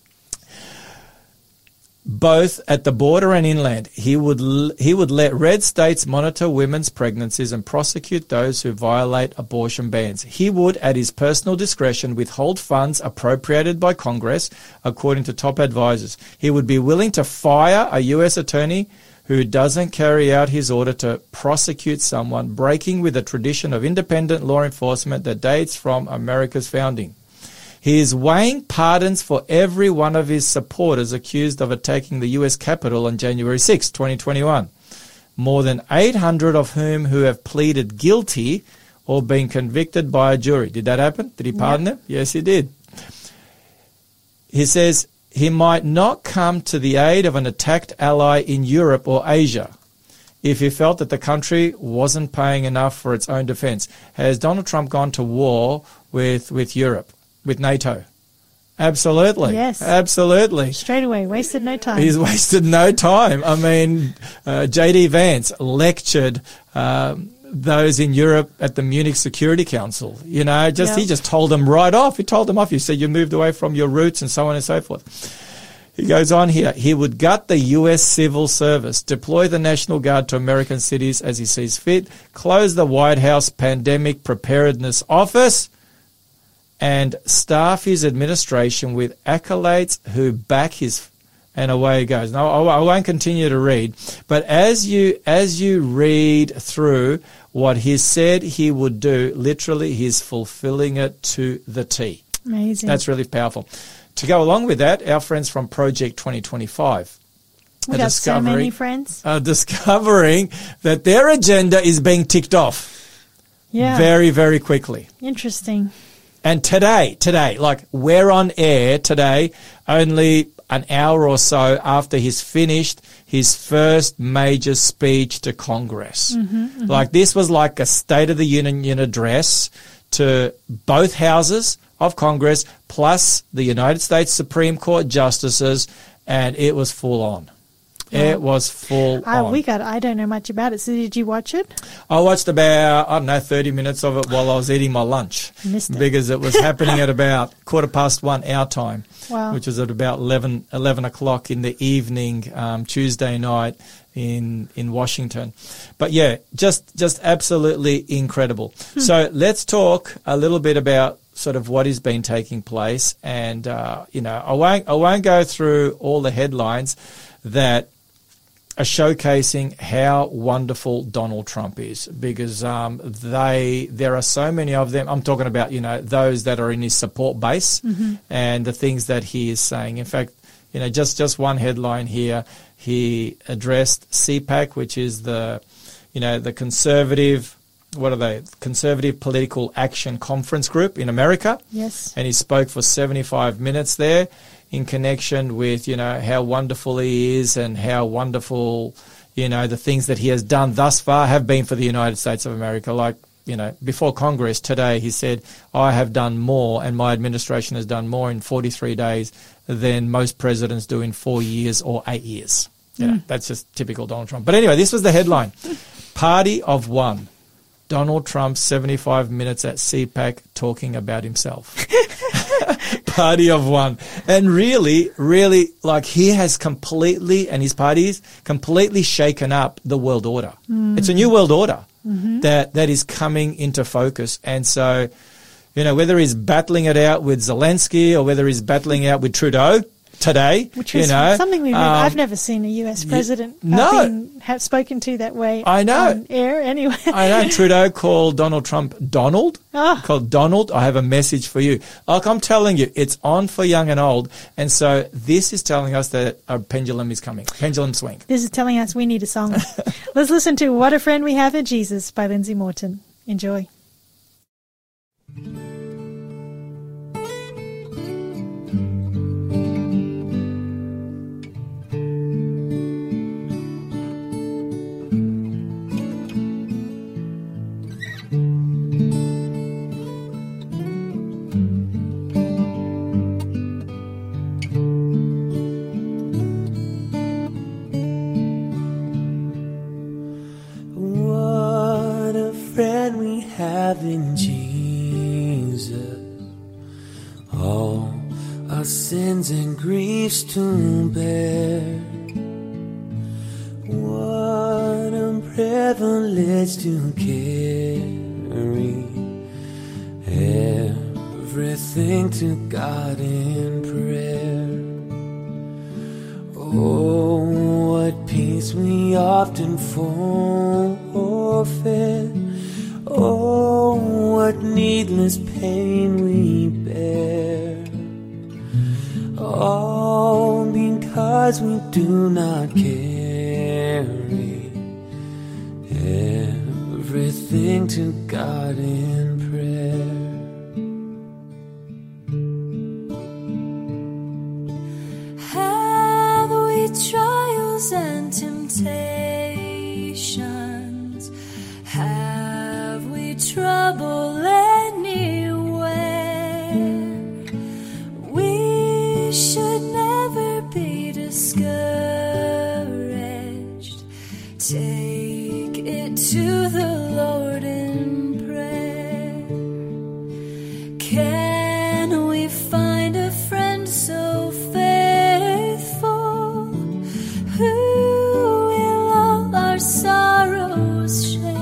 Both at the border and inland, he would let red states monitor women's pregnancies and prosecute those who violate abortion bans. He would, at his personal discretion, withhold funds appropriated by Congress, according to top advisors. He would be willing to fire a U.S. attorney who doesn't carry out his order to prosecute someone, breaking with a tradition of independent law enforcement that dates from America's founding. He is weighing pardons for every one of his supporters accused of attacking the U.S. Capitol on January 6, 2021, more than 800 of whom who have pleaded guilty or been convicted by a jury. Did that happen? Did he pardon them? Yes, he did. He says he might not come to the aid of an attacked ally in Europe or Asia if he felt that the country wasn't paying enough for its own defense. Has Donald Trump gone to war with Europe? With NATO? Absolutely. Yes. Absolutely. Straight away, wasted no time. He's wasted no time. I mean, J.D. Vance lectured those in Europe at the Munich Security Council. He just told them right off. He told them off. He said, you moved away from your roots and so on and so forth. He goes on here. He would gut the U.S. Civil Service, deploy the National Guard to American cities as he sees fit, close the White House Pandemic Preparedness Office, and staff his administration with acolytes who back his, and away it goes. Now, I won't continue to read, but as you read through what he said he would do, literally he's fulfilling it to the T. Amazing. That's really powerful. To go along with that, our friends from Project 2025 We got so many friends. are discovering that their agenda is being ticked off Yeah. very, very quickly. Interesting. And today, like we're on air today, only an hour or so after he's finished his first major speech to Congress. Like this was like a State of the Union address to both houses of Congress plus the United States Supreme Court justices, and it was full on. It was full on. I don't know much about it. So did you watch it? I watched about, 30 minutes of it while I was eating my lunch. Missed it. Because it was happening at about 1:15 our time, Wow. which was at about 11 o'clock in the evening, Tuesday night in Washington. But yeah, just absolutely incredible. So let's talk a little bit about sort of what has been taking place. And, I won't go through all the headlines that are showcasing how wonderful Donald Trump is, because there are so many of them. I'm talking about, those that are in his support base and the things that he is saying. In fact, just one headline here, he addressed CPAC, which is the conservative, Conservative Political Action Conference Group in America. Yes. And he spoke for 75 minutes there, in connection with, how wonderful he is and how wonderful, the things that he has done thus far have been for the United States of America. Like, before Congress today, he said, I have done more and my administration has done more in 43 days than most presidents do in 4 years or 8 years. That's just typical Donald Trump. But anyway, this was the headline. Party of one. Donald Trump, 75 minutes at CPAC talking about himself. Party of one. And really, he has completely, and his party's completely shaken up the world order. It's a new world order that is coming into focus. And so, whether he's battling it out with Zelensky or whether he's battling out with Trudeau today, which is something I've never seen a US president have spoken to that way. I know. On air anyway. I know. Trudeau called Donald Trump Donald. Called Donald, I have a message for you. Like, I'm telling you, it's on for young and old. And so this is telling us that a pendulum is coming. Pendulum swing. This is telling us we need a song. Let's listen to What a Friend We Have in Jesus by Lindsay Morton. Enjoy. In Jesus, all our sins and griefs to bear. What a privilege to carry everything to God in prayer. Oh, what peace we often forfeit. Oh, what needless pain we bear, all because we do not carry everything to God in prayer. Have we trials and temptations? Have we trouble anywhere? We should never be discouraged. Take it to the Lord in prayer. Can we find a friend so faithful who will all our sorrows share?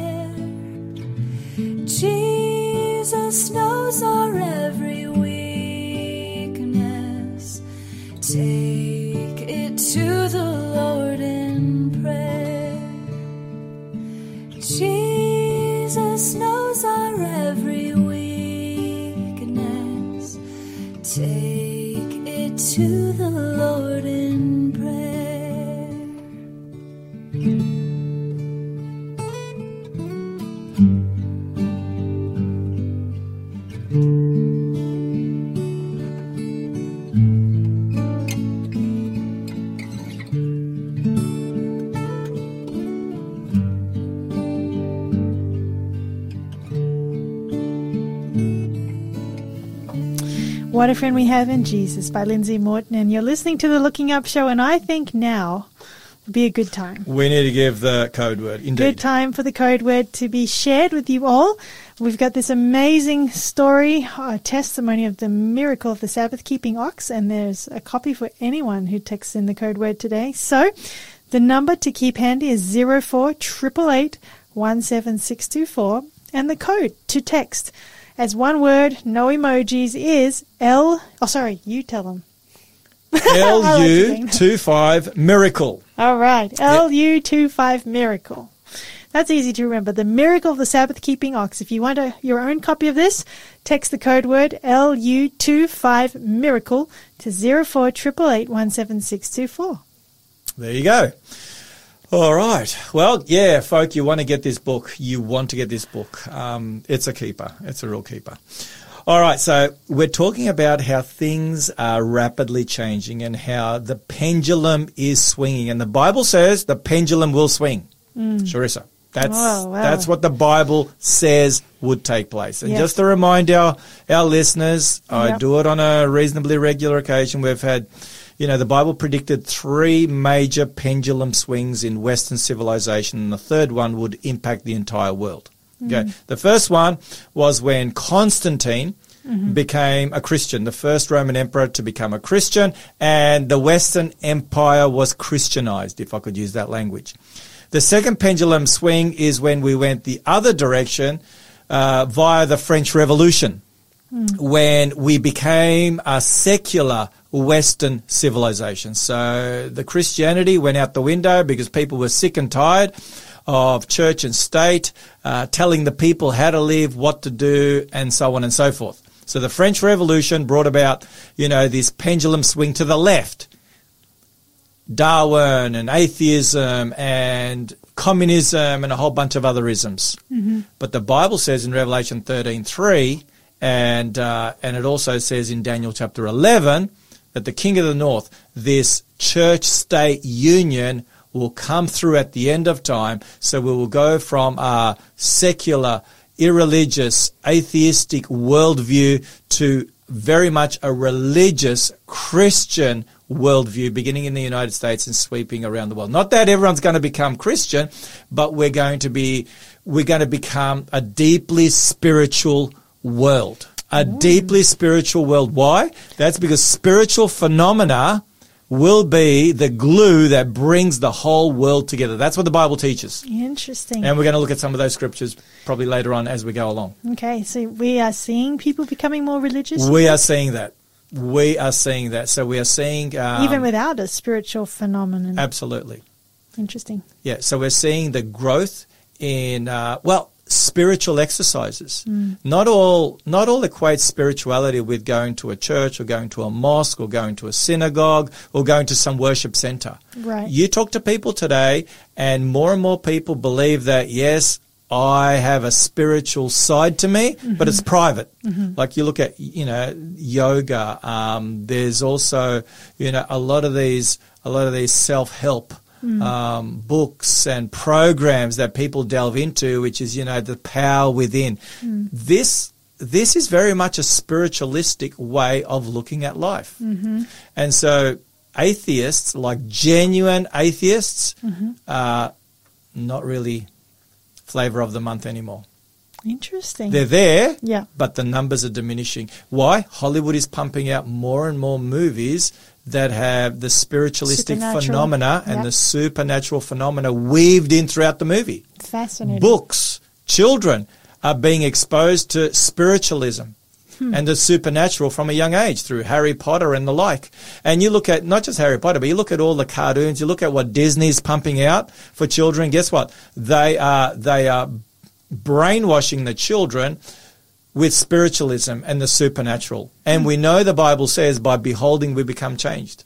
Jesus knows our every weakness. Take it to the Lord in prayer. Jesus knows our every weakness. Take it to the Lord in prayer. What a Friend We Have in Jesus by Lindsay Morton. And you're listening to the Looking Up Show, and I think now would be a good time. We need to give the code word. Indeed. Good time for the code word to be shared with you all. We've got this amazing story, a testimony of the miracle of the Sabbath-keeping ox, and there's a copy for anyone who texts in the code word today. So the number to keep handy is 0488 17624, and the code to text as one word, no emojis, is you tell them. LU25 miracle. All right. LU25 Miracle. That's easy to remember. The Miracle of the Sabbath-Keeping Ox. If you want your own copy of this, text the code word LU25 Miracle to 0488817624. There you go. All right. Well, yeah, folk, you want to get this book. It's a keeper. It's a real keeper. All right, so we're talking about how things are rapidly changing and how the pendulum is swinging. And the Bible says the pendulum will swing. Sharissa. That's what the Bible says would take place. And just to remind our listeners, I do it on a reasonably regular occasion. We've had, the Bible predicted 3 major pendulum swings in Western civilization, and the third one would impact the entire world. Okay. The first one was when Constantine became a Christian, the first Roman emperor to become a Christian, and the Western Empire was Christianized, if I could use that language. The second pendulum swing is when we went the other direction via the French Revolution, when we became a secular Western civilization. So the Christianity went out the window because people were sick and tired of church and state telling the people how to live, what to do, and so on and so forth. So the French Revolution brought about, this pendulum swing to the left. Darwin and atheism and communism and a whole bunch of other isms. But the Bible says in Revelation 13:3, and it also says in Daniel chapter 11, that the King of the North, this church-state union, will come through at the end of time. So we will go from a secular, irreligious, atheistic worldview to very much a religious Christian worldview, beginning in the United States and sweeping around the world. Not that everyone's going to become Christian, but we're going to become a deeply spiritual world. A deeply spiritual world. Why? That's because spiritual phenomena will be the glue that brings the whole world together. That's what the Bible teaches. Interesting. And we're going to look at some of those scriptures probably later on as we go along. Okay, so we are seeing people becoming more religious? We are seeing that. So we are seeing... even without a spiritual phenomenon. Absolutely. Interesting. Yeah, so we're seeing the growth in, spiritual exercises. Not all equate spirituality with going to a church or going to a mosque or going to a synagogue or going to some worship center. Right. You talk to people today and more people believe that, yes, I have a spiritual side to me, but it's private. Like you look at, yoga. There's also, a lot of these self-help books and programs that people delve into, which is, the power within. This is very much a spiritualistic way of looking at life. And so atheists, like genuine atheists, are not really flavor of the month anymore. Interesting. They're there, yeah, but the numbers are diminishing. Why? Hollywood is pumping out more and more movies that have the spiritualistic phenomena and the supernatural phenomena weaved in throughout the movie. Fascinating. Books, children are being exposed to spiritualism and the supernatural from a young age through Harry Potter and the like. And you look at not just Harry Potter, but you look at all the cartoons, you look at what Disney's pumping out for children. Guess what? They are brainwashing the children with spiritualism and the supernatural. And we know the Bible says by beholding we become changed.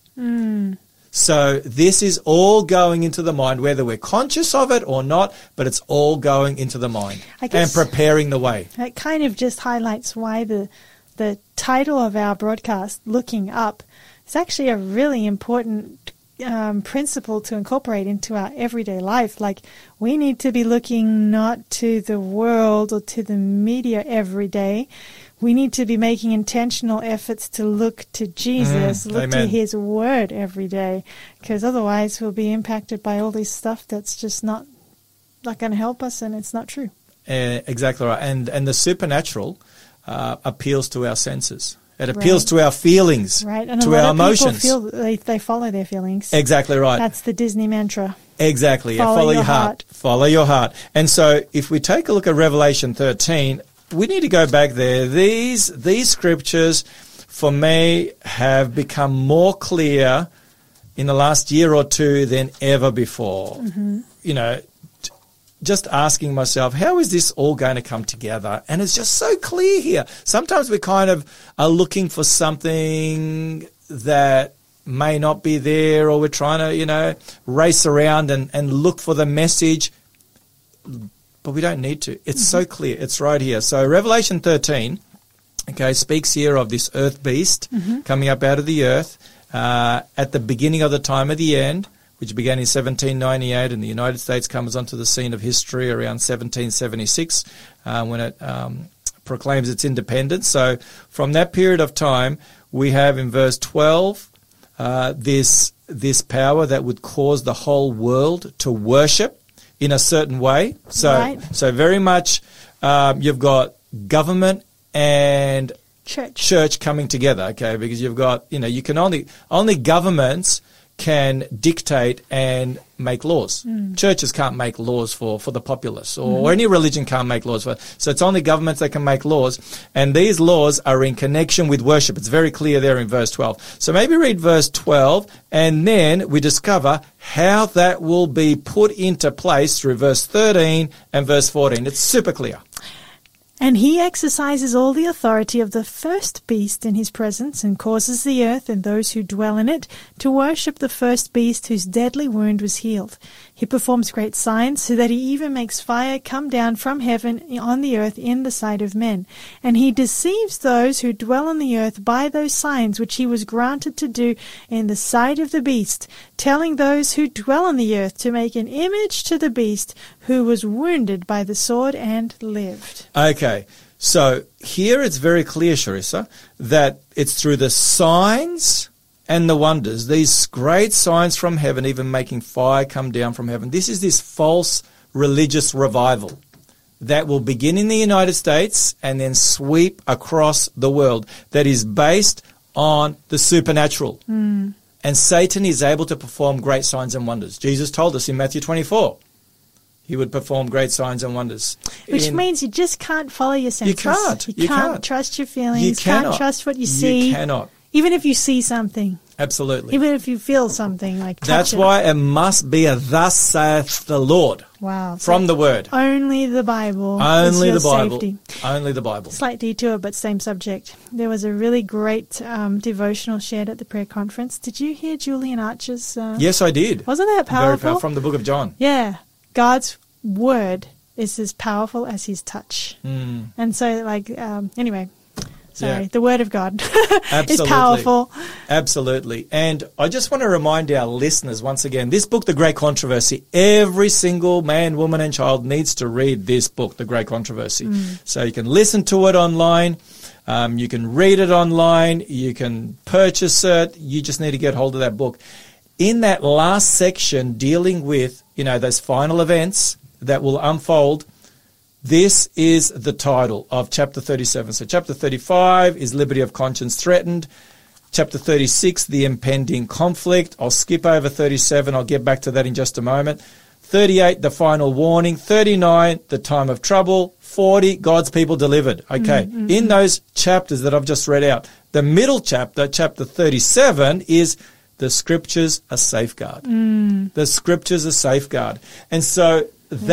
So this is all going into the mind, whether we're conscious of it or not, but it's all going into the mind and preparing the way. It kind of just highlights why the title of our broadcast, Looking Up, is actually a really important principle to incorporate into our everyday life. Like, we need to be looking not to the world or to the media every day. We need to be making intentional efforts to look to Jesus, look to his word every day, because otherwise we'll be impacted by all this stuff that's just not going to help us, and it's not true. Exactly right. And the supernatural appeals to our senses. It appeals to our feelings, and to our emotions. People feel they follow their feelings. Exactly right. That's the Disney mantra. Exactly. Follow your heart. Follow your heart. And so if we take a look at Revelation 13, we need to go back there. These scriptures, for me, have become more clear in the last year or two than ever before. You know, just asking myself, how is this all going to come together? And it's just so clear here. Sometimes we kind of are looking for something that may not be there, or we're trying to, you know, race around and look for the message, but we don't need to. It's so clear. It's right here. So Revelation 13, okay, speaks here of this earth beast coming up out of the earth at the beginning of the time of the end, which began in 1798, and the United States comes onto the scene of history around 1776 when it proclaims its independence. So from that period of time, we have in verse 12 this power that would cause the whole world to worship in a certain way. So so very much you've got government and church coming together, okay, because you've got, you know, you can only governments can dictate and make laws. Churches can't make laws for the populace, or any religion can't make laws for. So it's only governments that can make laws, and these laws are in connection with worship. It's very clear there in verse 12. So maybe read verse 12, and then we discover how that will be put into place through verse 13 and verse 14. It's super clear. And he exercises all the authority of the first beast in his presence, and causes the earth and those who dwell in it to worship the first beast whose deadly wound was healed. He performs great signs, so that he even makes fire come down from heaven on the earth in the sight of men. And he deceives those who dwell on the earth by those signs which he was granted to do in the sight of the beast, telling those who dwell on the earth to make an image to the beast who was wounded by the sword and lived. Okay, so here it's very clear, Sharissa, that it's through the signs and the wonders, these great signs from heaven, even making fire come down from heaven. This is this false religious revival that will begin in the United States and then sweep across the world, that is based on the supernatural. And Satan is able to perform great signs and wonders. Jesus told us in Matthew 24. He would perform great signs and wonders. Which means you just can't follow your senses. You can't. You can't trust your feelings. You cannot. Can't trust what you see. You cannot. Even if you see something. Absolutely. Even if you feel something, like touch That's it. why it must be a thus saith the Lord. Wow. From the Word. Only the Bible. Only is the your Bible. Safety. Only the Bible. Slight detour, but same subject. There was a really great devotional shared at the prayer conference. Did you hear Julian Archer's? Yes, I did. Wasn't that powerful? Very powerful. From the book of John. Yeah. God's word is as powerful as his touch. And so, like, anyway, sorry, the word of God is powerful. Absolutely. And I just want to remind our listeners once again, this book, The Great Controversy, every single man, woman and child needs to read this book, The Great Controversy. So you can listen to it online. You can read it online. You can purchase it. You just need to get hold of that book. In that last section dealing with, you know, those final events that will unfold, this is the title of chapter 37. So chapter 35 is liberty of conscience threatened. Chapter 36, the impending conflict. I'll skip over 37. I'll get back to that in just a moment. 38, the final warning. 39, the time of trouble. 40, God's people delivered. Okay, in those chapters that I've just read out, the middle chapter, chapter 37, is the scriptures are safeguard. The scriptures are safeguard. And so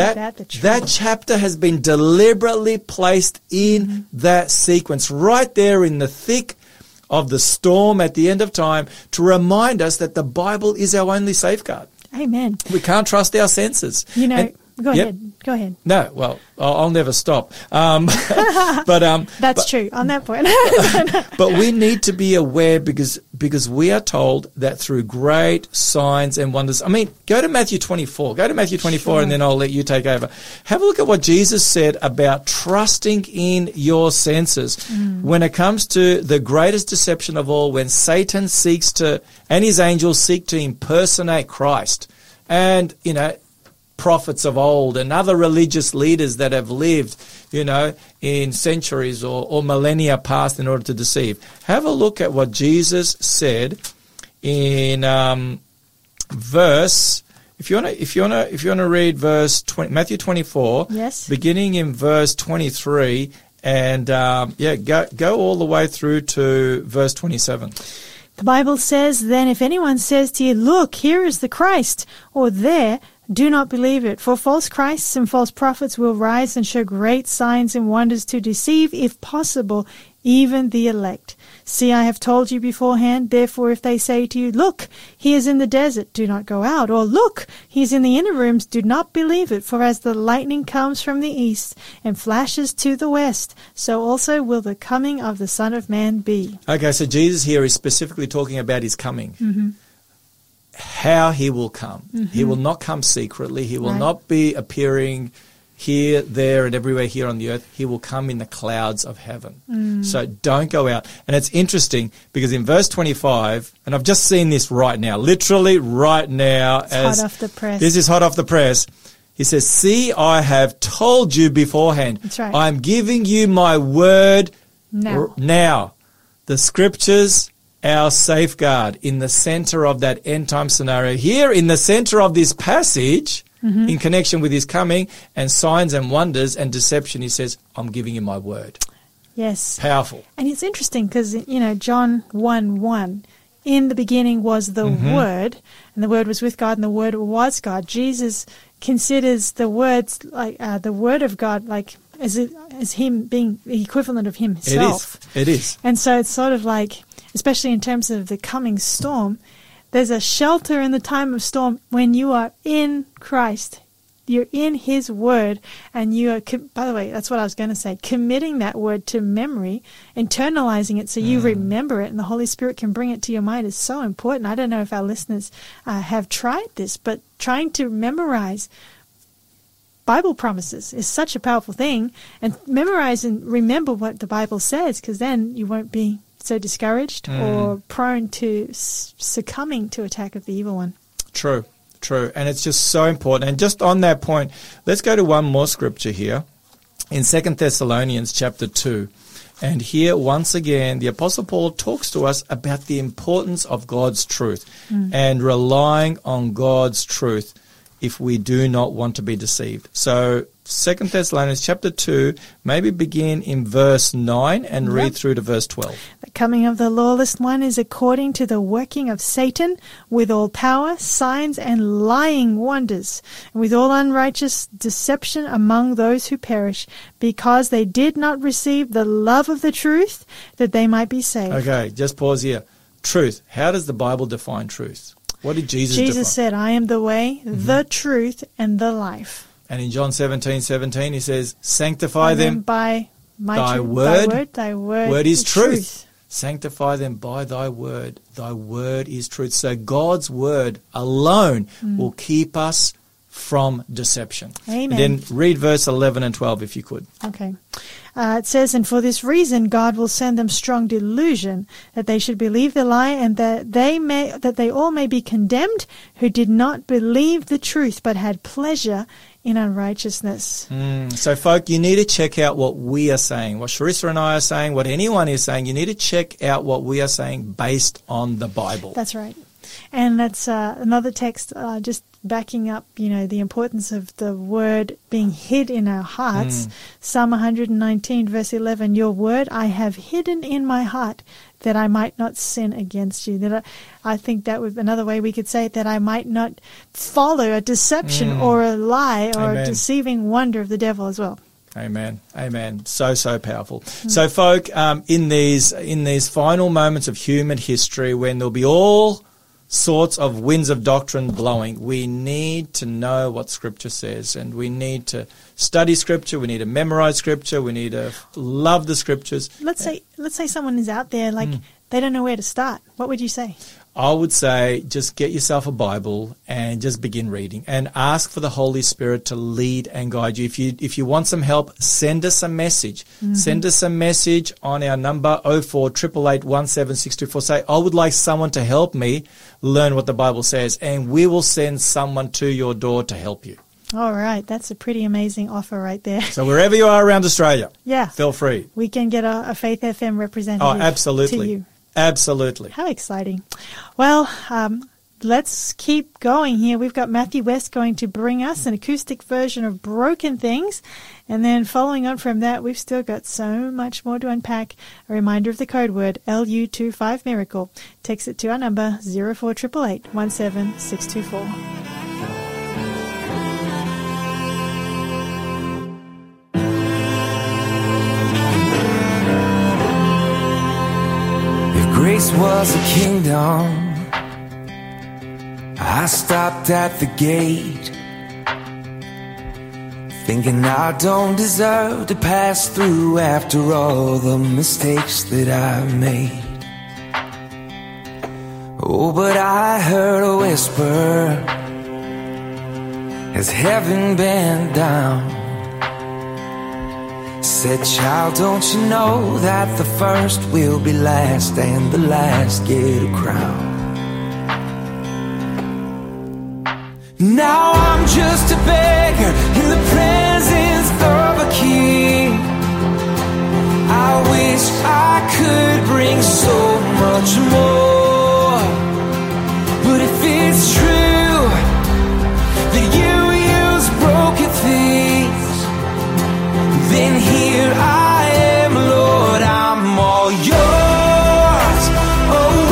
that chapter has been deliberately placed in that sequence, right there in the thick of the storm at the end of time, to remind us that the Bible is our only safeguard. Amen. We can't trust our senses. You know, go ahead. No, well, I'll never stop. That's true on that point. But we need to be aware because we are told that through great signs and wonders. I mean, go to Matthew 24. Go to Matthew 24 and then I'll let you take over. Have a look at what Jesus said about trusting in your senses. When it comes to the greatest deception of all, when Satan seeks to, and his angels seek to impersonate Christ. And, you know, prophets of old and other religious leaders that have lived, you know, in centuries or millennia past in order to deceive. Have a look at what Jesus said in verse. If you want to read verse 20, Matthew 24, yes, beginning in verse 23, and go all the way through to verse 27. The Bible says, then if anyone says to you, look, here is the Christ, or there, do not believe it. For false Christs and false prophets will rise and show great signs and wonders to deceive, if possible, even the elect. See, I have told you beforehand, therefore if they say to you, look, he is in the desert, do not go out. Or look, he is in the inner rooms, do not believe it. For as the lightning comes from the east and flashes to the west, so also will the coming of the Son of Man be. Okay, so Jesus here is specifically talking about his coming. How he will come. He will not come secretly. He will not be appearing here, there, and everywhere here on the earth. He will come in the clouds of heaven. So don't go out. And it's interesting because in verse 25, and I've just seen this right now, literally right now. It's hot off the press. This is hot off the press. He says, see, I have told you beforehand. That's right. I'm giving you my word now. The scriptures, our safeguard in the center of that end time scenario. Here in the center of this passage, in connection with his coming and signs and wonders and deception, he says, I'm giving you my word. Yes. Powerful. And it's interesting because, John 1:1, in the beginning was the Word, and the Word was with God, and the Word was God. Jesus considers the words like the Word of God, like as him being the equivalent of himself. It is. And so it's sort of like, especially in terms of the coming storm, there's a shelter in the time of storm when you are in Christ. You're in his word, and you are, by the way, that's what I was going to say, committing that word to memory, internalizing it so you remember it, and the Holy Spirit can bring it to your mind is so important. I don't know if our listeners have tried this, but trying to memorize Bible promises is such a powerful thing, and memorize and remember what the Bible says, because then you won't be so discouraged or prone to succumbing to attack of the evil one. True. And it's just so important. And just on that point, let's go to one more scripture here in 2 Thessalonians chapter 2. And here, once again, the Apostle Paul talks to us about the importance of God's truth and relying on God's truth if we do not want to be deceived. So 2 Thessalonians chapter 2, maybe begin in verse 9 and read through to verse 12. The coming of the lawless one is according to the working of Satan, with all power, signs, and lying wonders, and with all unrighteous deception among those who perish, because they did not receive the love of the truth, that they might be saved. Okay, just pause here. Truth. How does the Bible define truth? What did Jesus define? Jesus said, I am the way, the truth, and the life. And in John 17:17, he says, sanctify them by thy word. Thy word word is truth. Sanctify them by thy word. Thy word is truth. So God's word alone will keep us from deception. Amen. And then read verse 11 and 12 if you could. Okay. It says, and for this reason God will send them strong delusion, that they should believe the lie, and that they all may be condemned who did not believe the truth, but had pleasure in unrighteousness. So, folk, you need to check out what we are saying, what Sharissa and I are saying, what anyone is saying. You need to check out what we are saying based on the Bible. That's right. And that's another text just backing up, the importance of the word being hid in our hearts. Psalm 119, verse 11, your word I have hidden in my heart, that I might not sin against you. I think that would be another way we could say it, that I might not follow a deception or a lie or a deceiving wonder of the devil as well. Amen. So powerful. So, folk, in these final moments of human history, when there'll be all sorts of winds of doctrine blowing, we need to know what Scripture says, and we need to study Scripture, we need to memorize Scripture, we need to love the Scriptures. Let's say someone is out there, they don't know where to start. What would you say? I would say just get yourself a Bible and just begin reading and ask for the Holy Spirit to lead and guide you. If you want some help, send us a message. Send us a message on our number 0488817624. Say, I would like someone to help me learn what the Bible says, and we will send someone to your door to help you. All right. That's a pretty amazing offer right there. So wherever you are around Australia, feel free. We can get a Faith FM representative absolutely. to you. Absolutely. How exciting. Well, let's keep going here. We've got Matthew West going to bring us an acoustic version of Broken Things. And then following on from that, we've still got so much more to unpack. A reminder of the code word, LU25Miracle. Text it to our number, 04888 17624. Grace was a kingdom. I stopped at the gate, thinking I don't deserve to pass through after all the mistakes that I've made. Oh, but I heard a whisper as heaven bent down. Said, child, don't you know that the first will be last and the last get a crown? Now I'm just a beggar in the presence of a king. I wish I could bring so much more, but if it's true that you use broken things, then here I am, Lord, I'm all yours. Oh,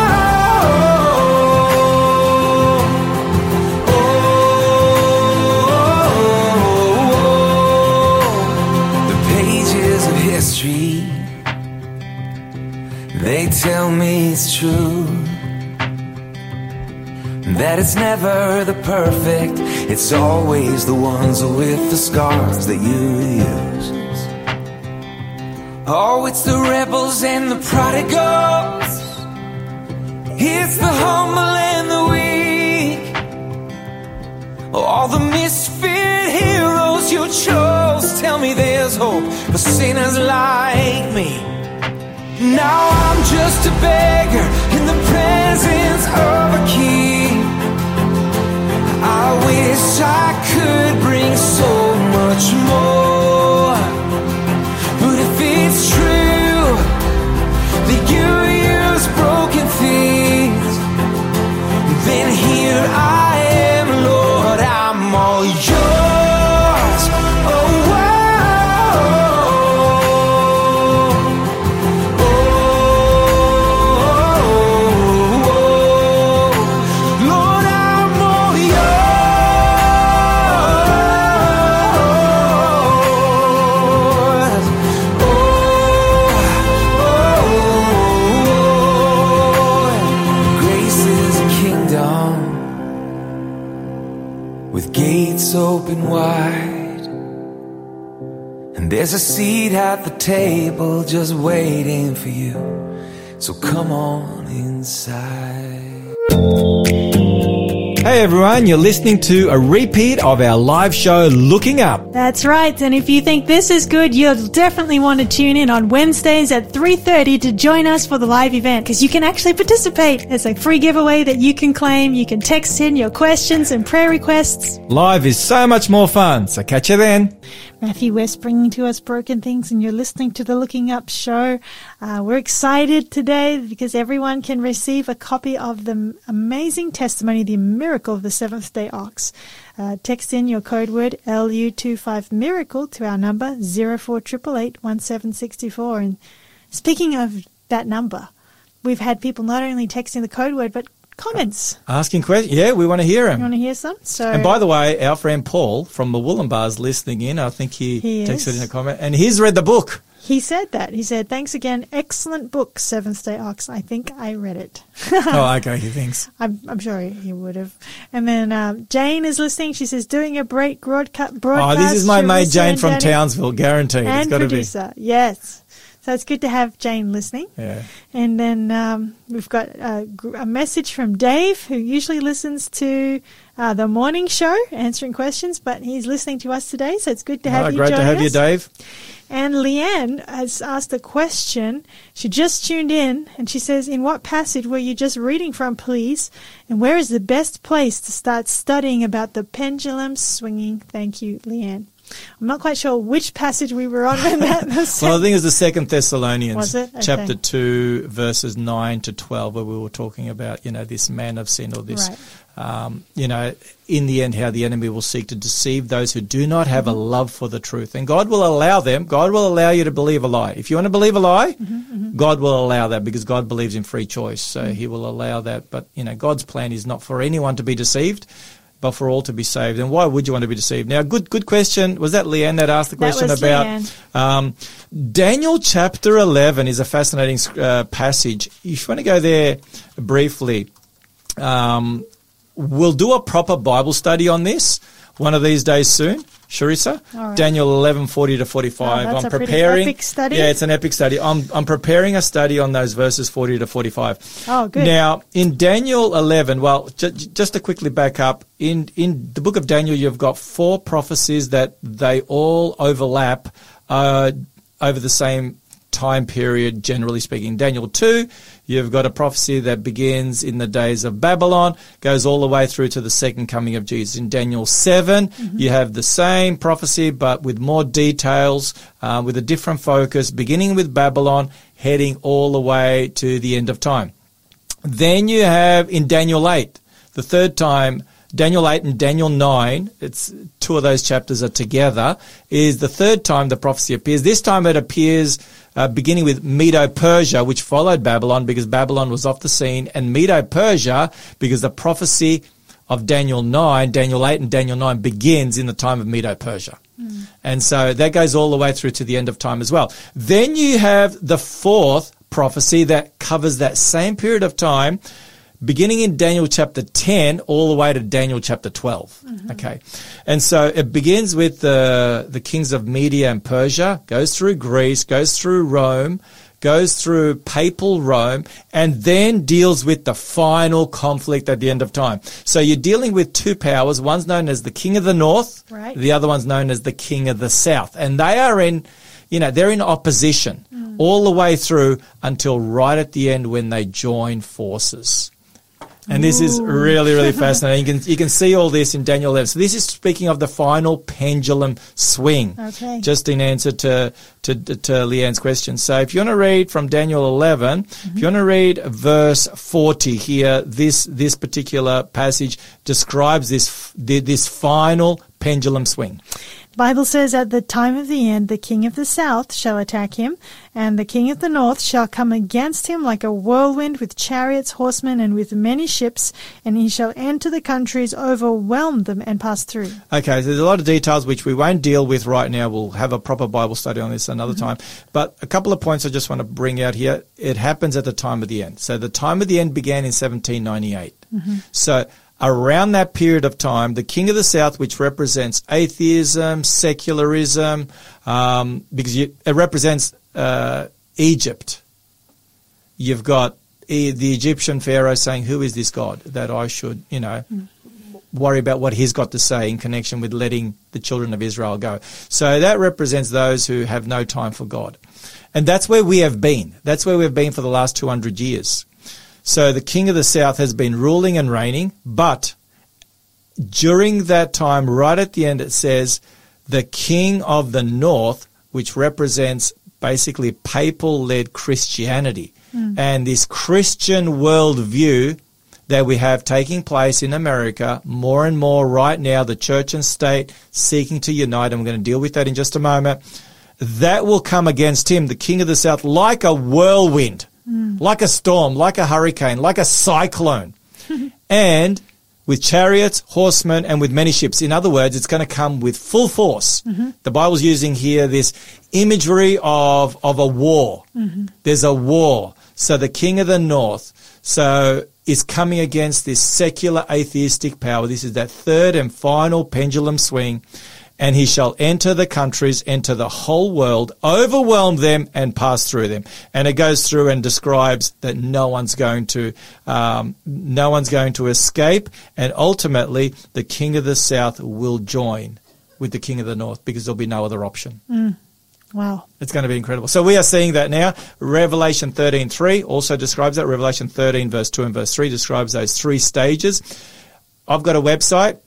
the pages of history, they tell me it's true, that it's never the perfect, it's always the ones with the scars that you use. Oh, it's the rebels and the prodigals, it's the humble and the weak, all the misfit heroes you chose. Tell me there's hope for sinners like me. Now I'm just a beggar in the presence of a king. I wish I could bring so much more, but if it's true that you use broken things, then here I am, Lord, I'm all yours. Oh, Lord, I'm all yours. Grace is a kingdom with gates open wide, and there's a seat at the table just waiting for you, so come on inside. Hey everyone, you're listening to a repeat of our live show, Looking Up. That's right. And if you think this is good, you'll definitely want to tune in on Wednesdays at 3:30 to join us for the live event, because you can actually participate. It's a free giveaway that you can claim. You can text in your questions and prayer requests. Live is so much more fun, so catch you then. Matthew West bringing to us Broken Things, and you're listening to the Looking Up show. We're excited today because everyone can receive a copy of the amazing testimony, the miracle of the Seventh Day Ox. Text in your code word LU25Miracle to our number 04888 1764. And speaking of that number, we've had people not only texting the code word but comments. Asking questions. Yeah, we want to hear You him. want to hear some? So, And by the way, our friend Paul from the Wollongbar is listening in. I think he texted in a comment, and he's read the book. he said that. He said, thanks again. Excellent book, Seventh Day Ox. I think I read it. Oh, okay, he thinks. I'm sure he would have. And then Jane is listening. She says, doing a great broadcast. Oh, this is my mate Charissa Jane and from Danny, Townsville, guaranteed. It's and got to be. producer. Yes. So it's good to have Jane listening. Yeah. And then we've got a message from Dave, who usually listens to the morning show, answering questions, but he's listening to us today, so it's good to have you Great join to have us. you, Dave. And Leanne has asked a question. She just tuned in, and she says, in what passage were you just reading from, please? And where is the best place to start studying about the pendulum swinging? Thank you, Leanne. I'm not quite sure which passage we were on when that was. Well, I think it was the 2 Thessalonians, Was it? Okay. chapter 2, verses 9 to 12, where we were talking about, this man of sin, or this, in the end, how the enemy will seek to deceive those who do not have a love for the truth. And God will allow you to believe a lie. If you want to believe a lie, God will allow that, because God believes in free choice. So he will allow that. But, God's plan is not for anyone to be deceived, but for all to be saved. And why would you want to be deceived? Now, good question. Was that Leanne that asked the question about Daniel chapter 11 is a fascinating passage. If you want to go there briefly, we'll do a proper Bible study on this one of these days soon. Sharissa, right. Daniel 11:40 to 45. That's I'm a pretty preparing. epic study. Yeah, it's an epic study. I'm preparing a study on those verses 40 to 45. Oh, good. Now, in Daniel 11, well, just to quickly back up, in the book of Daniel, you've got 4 prophecies that they all overlap over the same time period, generally speaking. Daniel 2, you've got a prophecy that begins in the days of Babylon, goes all the way through to the second coming of Jesus. In Daniel 7, you have the same prophecy, but with more details, with a different focus, beginning with Babylon, heading all the way to the end of time. Then you have in Daniel 8, the third time, Daniel 8 and Daniel 9, it's 2 of those chapters are together, is the third time the prophecy appears. This time it appears beginning with Medo-Persia, which followed Babylon because Babylon was off the scene, and Medo-Persia because the prophecy of Daniel 8 and Daniel 9 begins in the time of Medo-Persia. And so that goes all the way through to the end of time as well. Then you have the fourth prophecy that covers that same period of time, beginning in Daniel chapter 10 all the way to Daniel chapter 12. Okay. And so it begins with the kings of Media and Persia, goes through Greece, goes through Rome, goes through papal Rome, and then deals with the final conflict at the end of time. So you're dealing with 2 powers. One's known as the king of the north. Right. The other one's known as the king of the south. And they are they're in opposition all the way through until right at the end when they join forces. And this is really, really fascinating. You can see all this in Daniel 11. So this is speaking of the final pendulum swing. Okay. Just in answer to Leanne's question. So if you want to read from Daniel 11, if you want to read verse 40 here, this particular passage describes this final pendulum swing. The Bible says, at the time of the end, the king of the south shall attack him, and the king of the north shall come against him like a whirlwind with chariots, horsemen, and with many ships, and he shall enter the countries, overwhelm them, and pass through. Okay, so there's a lot of details which we won't deal with right now. We'll have a proper Bible study on this another time. But a couple of points I just want to bring out here. It happens at the time of the end. So the time of the end began in 1798. So around that period of time, the king of the south, which represents atheism, secularism, because it represents Egypt. You've got the Egyptian pharaoh saying, who is this God that I should, worry about what he's got to say in connection with letting the children of Israel go. So that represents those who have no time for God. And that's where we have been. That's where we've been for the last 200 years. So the king of the south has been ruling and reigning, but during that time, right at the end, it says the king of the north, which represents basically papal-led Christianity. And this Christian worldview that we have taking place in America more and more right now, the church and state seeking to unite, and we're going to deal with that in just a moment, that will come against him, the king of the south, like a whirlwind. Like a storm, like a hurricane, like a cyclone, and with chariots, horsemen, and with many ships. In other words, it's going to come with full force. The Bible's using here this imagery of a war. There's a war. So the king of the north is coming against this secular atheistic power. This is that third and final pendulum swing. And he shall enter the countries, enter the whole world, overwhelm them, and pass through them. And it goes through and describes that no one's going to escape. And ultimately, the king of the south will join with the king of the north because there'll be no other option. Wow. It's going to be incredible. So we are seeing that now. Revelation 13:3 also describes that. Revelation 13 verse 2 and verse 3 describes those 3 stages. I've got a website.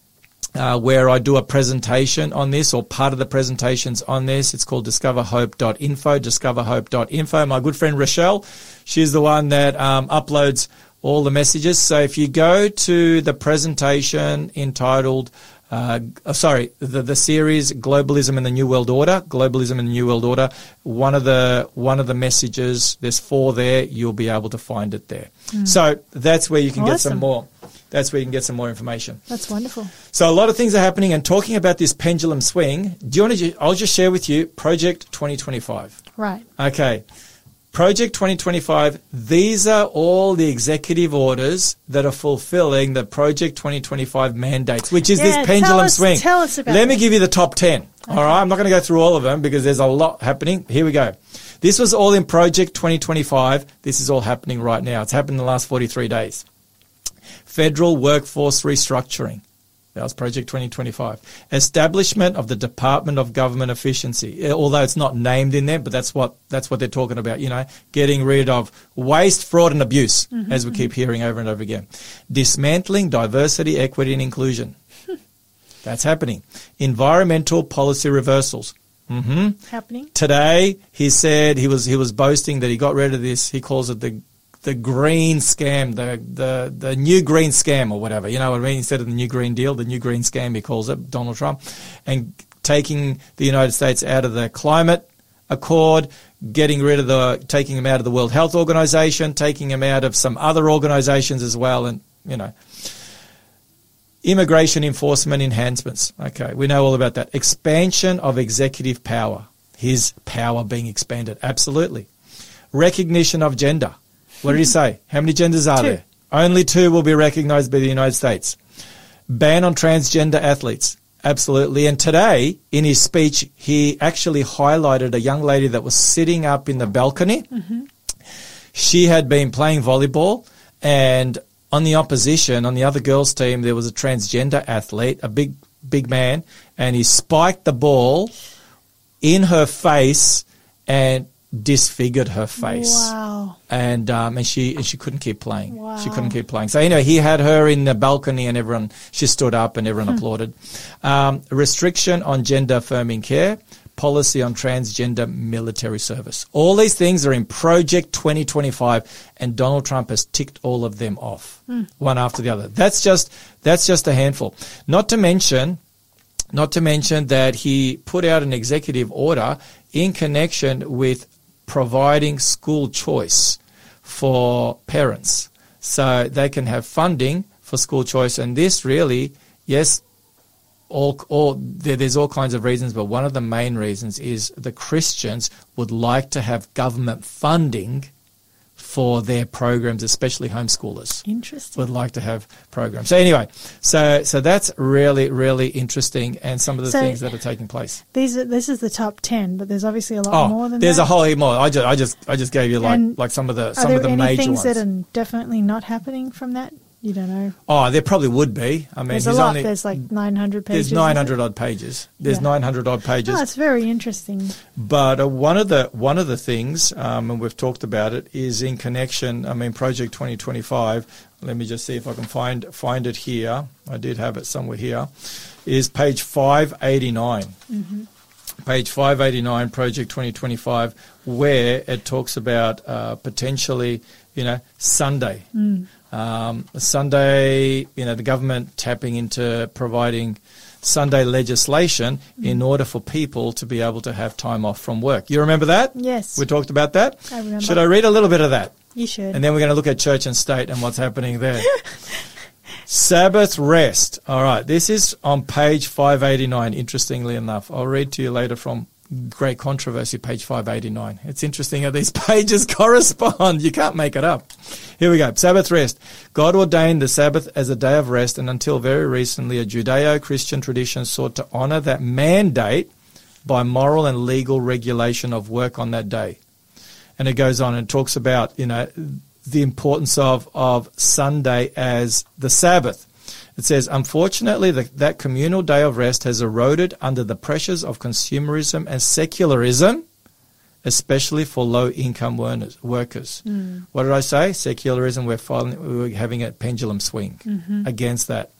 where I do a presentation on this, or part of the presentations on this. It's called discoverhope.info. My good friend Rochelle, she's the one that uploads all the messages. So if you go to the presentation entitled, the series Globalism and the New World Order, one of the messages, there's 4 there, you'll be able to find it there. So that's where you can get some more. That's where you can get some more information. That's wonderful. So a lot of things are happening, and talking about this pendulum swing, I'll just share with you Project 2025. Right. Okay. Project 2025, these are all the executive orders that are fulfilling the Project 2025 mandates, which is this pendulum swing. Tell us about Let me give you the top 10. Okay. All right. I'm not going to go through all of them because there's a lot happening. Here we go. This was all in Project 2025. This is all happening right now. It's happened in the last 43 days. Federal workforce restructuring. That was Project 2025. Establishment of the Department of Government Efficiency. Although it's not named in there, but that's what they're talking about, getting rid of waste, fraud and abuse, as we keep hearing over and over again. Dismantling diversity, equity and inclusion. That's happening. Environmental policy reversals. Happening. Today, he said he was boasting that he got rid of this. He calls it the green scam, the new green scam or whatever, you know what I mean? Instead of the new green deal, the new green scam, he calls it, Donald Trump, and taking the United States out of the climate accord, taking him out of the World Health Organization, taking him out of some other organizations as well, and, immigration enforcement enhancements. Okay, we know all about that. Expansion of executive power, his power being expanded, absolutely. Recognition of gender. What did he say? How many genders are 2. there? Only 2 will be recognized by the United States. Ban on transgender athletes. Absolutely. And today, in his speech, he actually highlighted a young lady that was sitting up in the balcony. She had been playing volleyball, and on the opposition, on the other girls' team, there was a transgender athlete, a big man, and he spiked the ball in her face and disfigured her face. Wow. And she couldn't keep playing. Wow. She couldn't keep playing. So anyway, he had her in the balcony and she stood up and everyone applauded. Restriction on gender affirming care, policy on transgender military service. All these things are in Project 2025, and Donald Trump has ticked all of them off, one after the other. That's just a handful. Not to mention that he put out an executive order in connection with providing school choice for parents so they can have funding for school choice. And this really, yes, there's all kinds of reasons, but one of the main reasons is the Christians would like to have government funding for their programs, especially homeschoolers. Interesting. Would like to have programs. So anyway, so that's really, really interesting, and some of the things that are taking place. This is the top 10, but there's obviously a lot more than there's that. a whole heap more. I just gave you like some of the major ones. Are there any things that are definitely not happening from that? You don't know. Oh, there probably would be. I mean, there's a lot. There's like 900 pages. There's 900 odd pages. There's 900 odd pages. Oh, that's very interesting. But one of the things, and we've talked about it, is in connection. I mean, Project 2025. Let me just see if I can find it here. I did have it somewhere here. Is page 589. Page 589, Project 2025, where it talks about potentially, Sunday. Sunday, the government tapping into providing Sunday legislation in order for people to be able to have time off from work. You remember that? Yes. We talked about that? I remember. Should I read a little bit of that? You should. And then we're going to look at church and state and what's happening there. Sabbath rest. All right. This is on page 589, interestingly enough. I'll read to you later from Great Controversy, page 589. It's interesting how these pages correspond. You can't make it up. Here we go. Sabbath rest. God ordained the Sabbath as a day of rest, and until very recently, a Judeo-Christian tradition sought to honor that mandate by moral and legal regulation of work on that day. And it goes on and talks about, the importance of Sunday as the Sabbath. It says, unfortunately, that communal day of rest has eroded under the pressures of consumerism and secularism, especially for low-income workers. What did I say? Secularism, we're having a pendulum swing against that.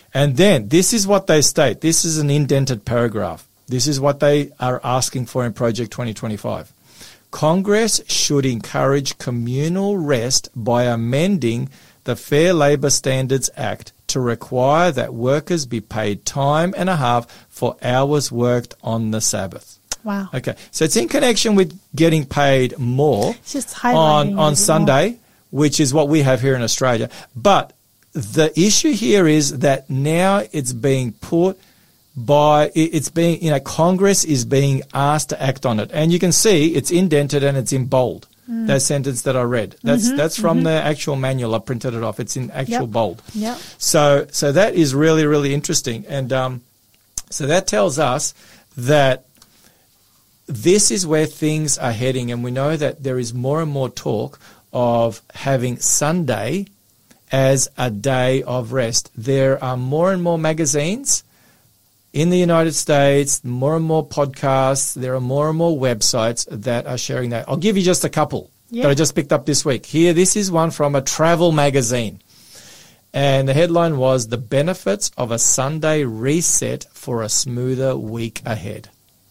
And then this is what they state. This is an indented paragraph. This is what they are asking for in Project 2025. Congress should encourage communal rest by amending the Fair Labor Standards Act to require that workers be paid time and a half for hours worked on the Sabbath. Wow. Okay, so it's in connection with getting paid more It's just highlighting on it Sunday, which is what we have here in Australia. But the issue here is that now it's being put by, it's being, Congress is being asked to act on it. And you can see it's indented and it's in bold, that sentence that I read. That's from the actual manual. I printed it off. It's in actual bold. Yep. So that is really, really interesting. And so that tells us that this is where things are heading. And we know that there is more and more talk of having Sunday as a day of rest. There are more and more magazines in the United States, more and more podcasts. There are more and more websites that are sharing that. I'll give you just a couple that I just picked up this week. Here, this is one from a travel magazine. And the headline was, "The Benefits of a Sunday Reset for a Smoother Week Ahead."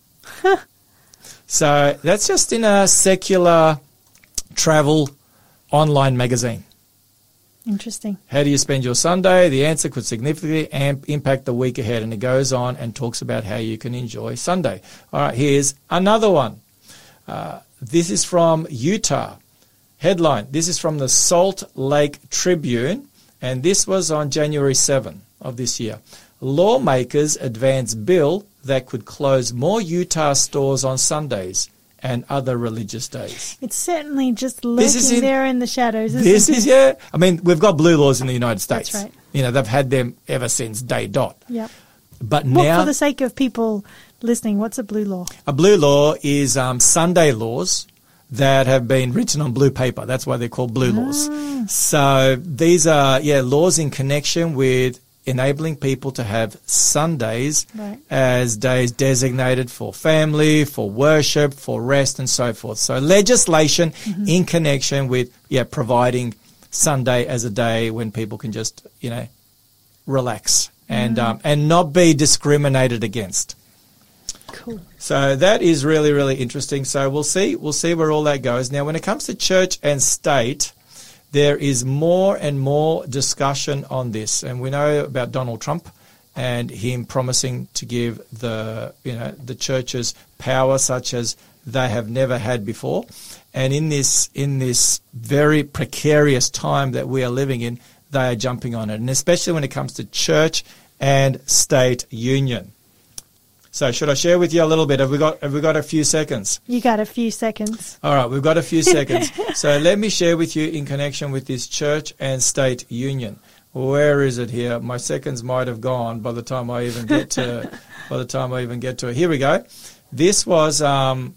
So that's just in a secular travel online magazine. Interesting. How do you spend your Sunday? The answer could significantly impact the week ahead. And it goes on and talks about how you can enjoy Sunday. All right, here's another one. This is from Utah. Headline, this is from the Salt Lake Tribune. And this was on January 7 of this year. Lawmakers advance bill that could close more Utah stores on Sundays and other religious days. It's certainly just lurking there in the shadows, isn't it? Yeah. I mean, we've got blue laws in the United States. That's right. They've had them ever since day dot. Yep. But Well, now, for the sake of people listening, what's a blue law? a blue law is Sunday laws that have been written on blue paper. That's why they're called blue laws. So these are, laws in connection with enabling people to have Sundays as days designated for family, for worship, for rest, and so forth. So legislation in connection with, providing Sunday as a day when people can just, relax and not be discriminated against. Cool. So that is really, really interesting. So we'll see where all that goes. Now, when it comes to church and state, there is more and more discussion on this. And we know about Donald Trump and him promising to give the churches power such as they have never had before. And in this very precarious time that we are living in, they are jumping on it. And especially when it comes to church and state union. So should I share with you a little bit? Have we got a few seconds? You got a few seconds. All right, we've got a few seconds. So let me share with you in connection with this church and state union. Where is it here? My seconds might have gone by the time I even get to it. Here we go. This was an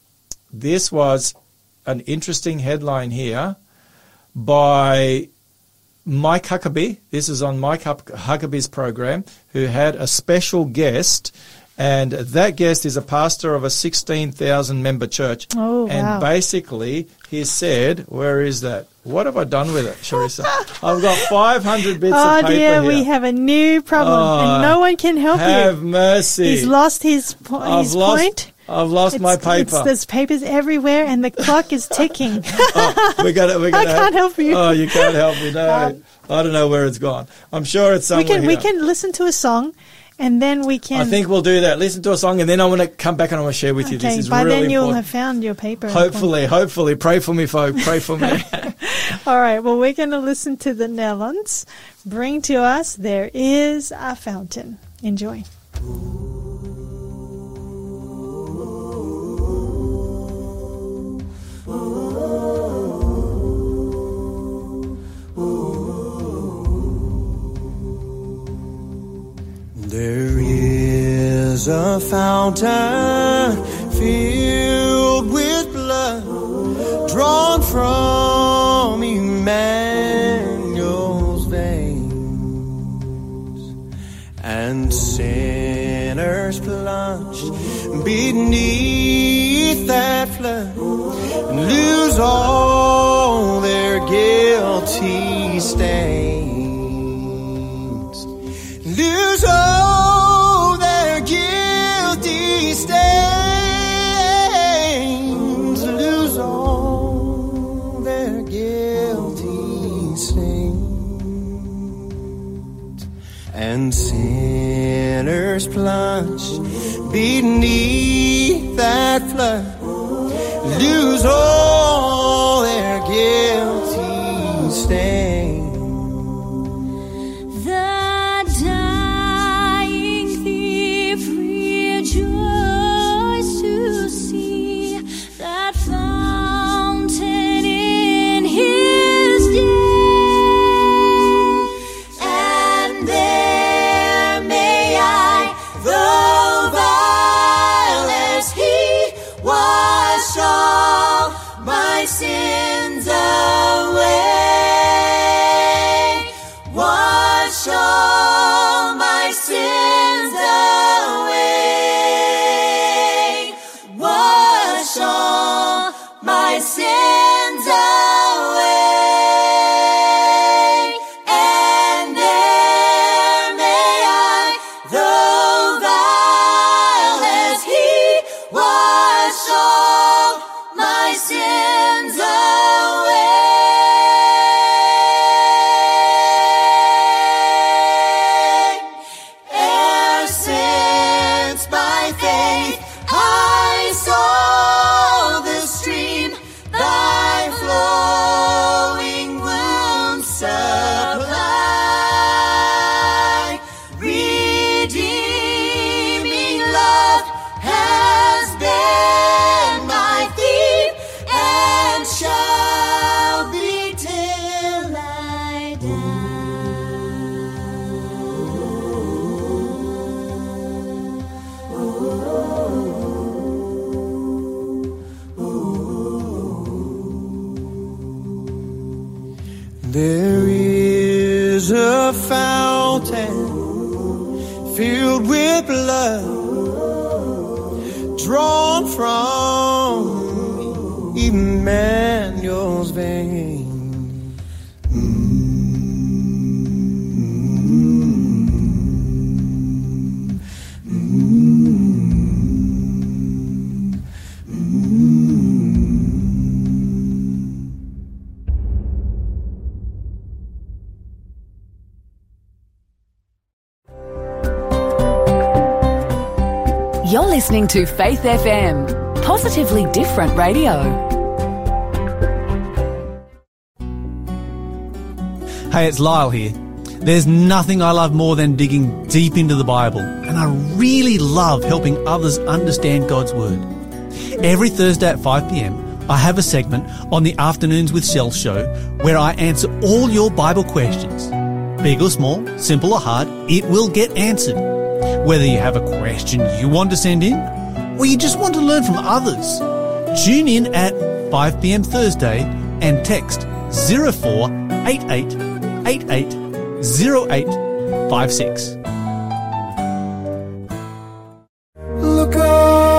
interesting headline here by Mike Huckabee. This is on Mike Huckabee's program, who had a special guest. And that guest is a pastor of a 16,000 member church. Oh, wow. And basically, he said, where is that? What have I done with it, Sharissa? I've got 500 bits of paper dear, here. we have a new problem, and no one can help you. Have mercy. He's lost his point. I've lost my paper. There's papers everywhere, and the clock is ticking. I can't help you. Oh, you can't help me. No, I don't know where it's gone. I'm sure it's somewhere We can listen to a song. And then we can... I think we'll do that. Listen to a song, and then I want to come back and I want to share with you. This is by really then you'll important. have found your paper. Hopefully. Pray for me, folk. Pray for me. All right. Well, we're going to listen to the Nellons bring to us There Is a Fountain. Enjoy. There is a fountain filled with blood drawn from Emmanuel's veins, and sinners plunged beneath that flood and lose all their guilty stains. lose all their guilty stains, lose all their guilty stains, and sinners plunge beneath that flood, lose all their guilty stains. Sins away, wash all my sins away, wash all my sins away, and there may I, though vile as he, wash all my sins away. E'er since by faith I saw the stream, thy flowing womb supply, redeeming love has been my theme, and shall be till I die. There is a fountain filled with blood, drawn from Emmanuel's vein. You're listening to Faith FM, positively different radio. Hey, it's Lyle here. There's nothing I love more than digging deep into the Bible, and I really love helping others understand God's Word. Every Thursday at 5 p.m, I have a segment on the Afternoons with Shell show where I answer all your Bible questions. Big or small, simple or hard, it will get answered. Whether you have a question you want to send in, or you just want to learn from others, tune in at 5 p.m. Thursday and text 0488 880856. Look up.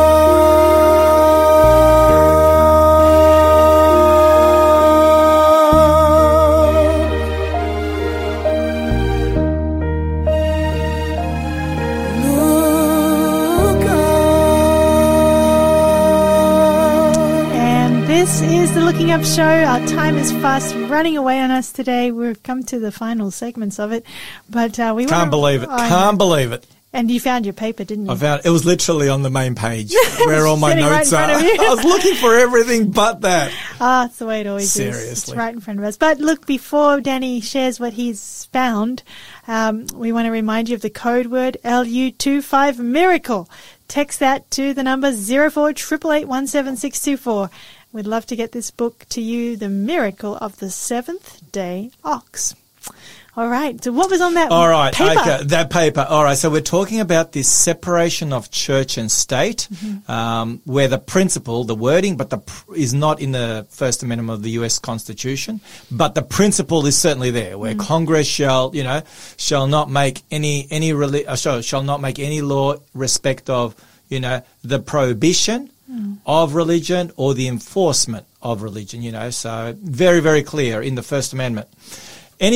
This is the Looking Up Show. Our time is fast running away on us today. We've come to the final segments of it, but we Can't believe it. Can't believe it. And you found your paper, didn't you? I found it was literally on the main page where all my Sitting right notes in front are. of you. I was looking for everything but that. That's the way it always is. Seriously. It's right in front of us. But look, before Danny shares what he's found, we want to remind you of the code word LU25 miracle. Text that to the number 0488817624. We'd love to get this book to you, The Miracle of the Seventh Day Ox. All right. So what was on that paper? Okay, that paper. All right. So we're talking about this separation of church and state, where the principle, the wording, but is not in the First Amendment of the U.S. Constitution, but the principle is certainly there, where Congress shall not make shall not make any law respect of, the prohibition of religion or the enforcement of religion, so very, very clear in the First Amendment. Anyway,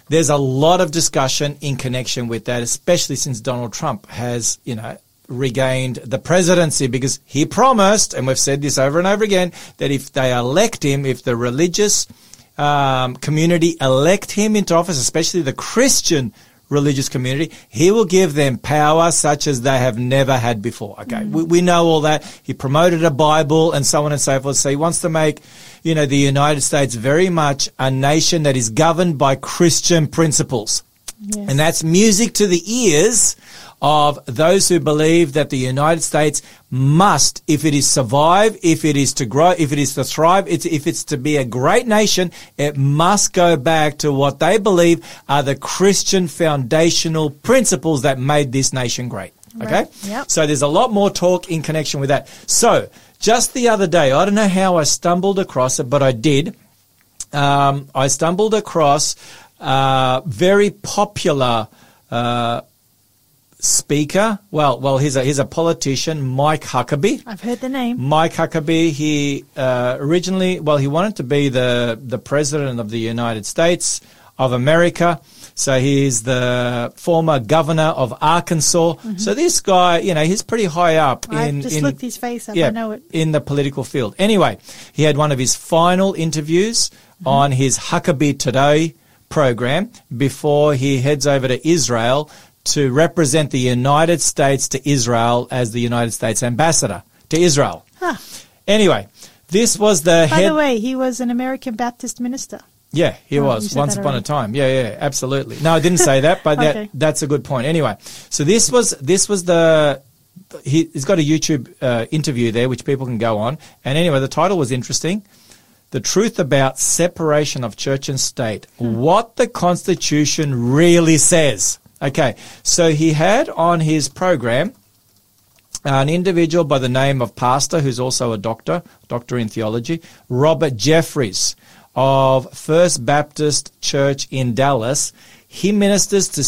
there's a lot of discussion in connection with that, especially since Donald Trump has, regained the presidency, because he promised, and we've said this over and over again, that if they elect him, if the religious community elect him into office, especially the Christian religious community, he will give them power such as they have never had before. Okay, we know all that. He promoted a Bible and so on and so forth. So he wants to make, the United States very much a nation that is governed by Christian principles. Yes. And that's music to the ears of those who believe that the United States must, if it is survive, if it is to grow, if it is to thrive, if it's to be a great nation, it must go back to what they believe are the Christian foundational principles that made this nation great. Okay? Right. Yep. So there's a lot more talk in connection with that. So just the other day, I don't know how I stumbled across it, but I did. I stumbled across very popular speaker. Well, he's a politician, Mike Huckabee. I've heard the name. Mike Huckabee. He originally, he wanted to be the president of the United States of America. So he's the former governor of Arkansas. Mm-hmm. So this guy, he's pretty high up. I've just looked his face up. I know it. In the political field. Anyway, he had one of his final interviews on his Huckabee Today program before he heads over to Israel to represent the United States to Israel as the United States ambassador to Israel. Huh. Anyway, this was the By the way, he was an American Baptist minister. Yeah, he was once upon a time. Yeah, absolutely. No, I didn't say that, but Okay. that's a good point. Anyway, so this was he's got a YouTube interview there which people can go on. And anyway, the title was interesting. The truth about separation of church and state. What the Constitution really says. Okay, so he had on his program an individual by the name of pastor who's also a doctor in theology, Robert Jeffries of First Baptist Church in Dallas. He ministers to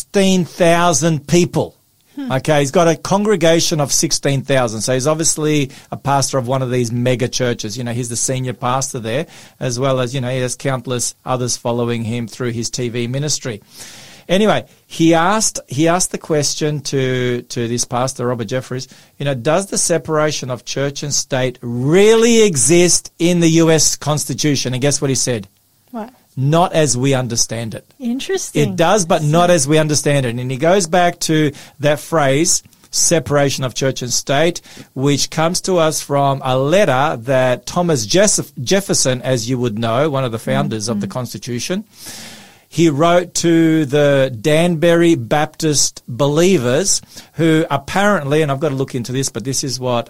16,000 people. Okay, he's got a congregation of 16,000. So he's obviously a pastor of one of these mega churches. He's the senior pastor there, as well as, he has countless others following him through his TV ministry. Anyway, he asked the question to this pastor, Robert Jeffries, does the separation of church and state really exist in the U.S. Constitution? And guess what he said? What? Not as we understand it. Interesting. It does, but not as we understand it. And he goes back to that phrase, separation of church and state, which comes to us from a letter that Thomas Jefferson, as you would know, one of the founders of the Constitution, he wrote to the Danbury Baptist believers who apparently, and I've got to look into this, but this is what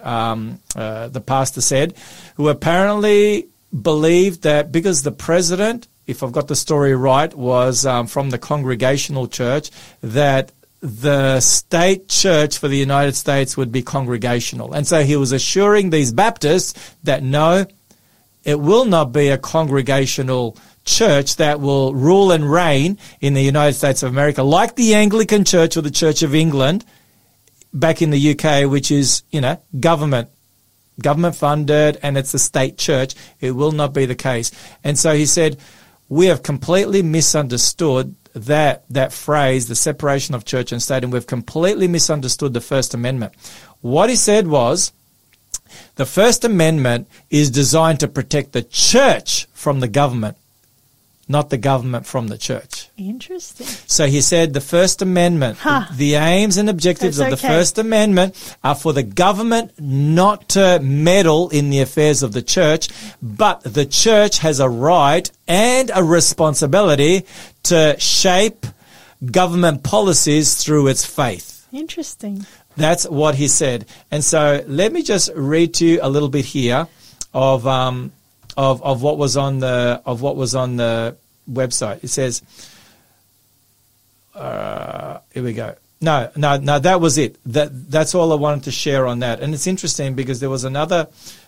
the pastor said, who apparently believed that because the president, if I've got the story right, was from the Congregational Church, that the state church for the United States would be congregational. And so he was assuring these Baptists that no, it will not be a congregational church that will rule and reign in the United States of America, like the Anglican Church or the Church of England back in the UK, which is, government funded, and it's a state church. It will not be the case. And so he said, we have completely misunderstood that phrase, the separation of church and state, and we've completely misunderstood the First Amendment. What he said was, the First Amendment is designed to protect the church from the government, not the government from the church. Interesting. So he said the First Amendment, the aims and objectives of the First Amendment are for the government not to meddle in the affairs of the church, but the church has a right and a responsibility to shape government policies through its faith. Interesting. That's what he said. And so let me just read to you a little bit here of what was on the website. It says, here we go. No, that was it. That's all I wanted to share on that. And it's interesting because there was another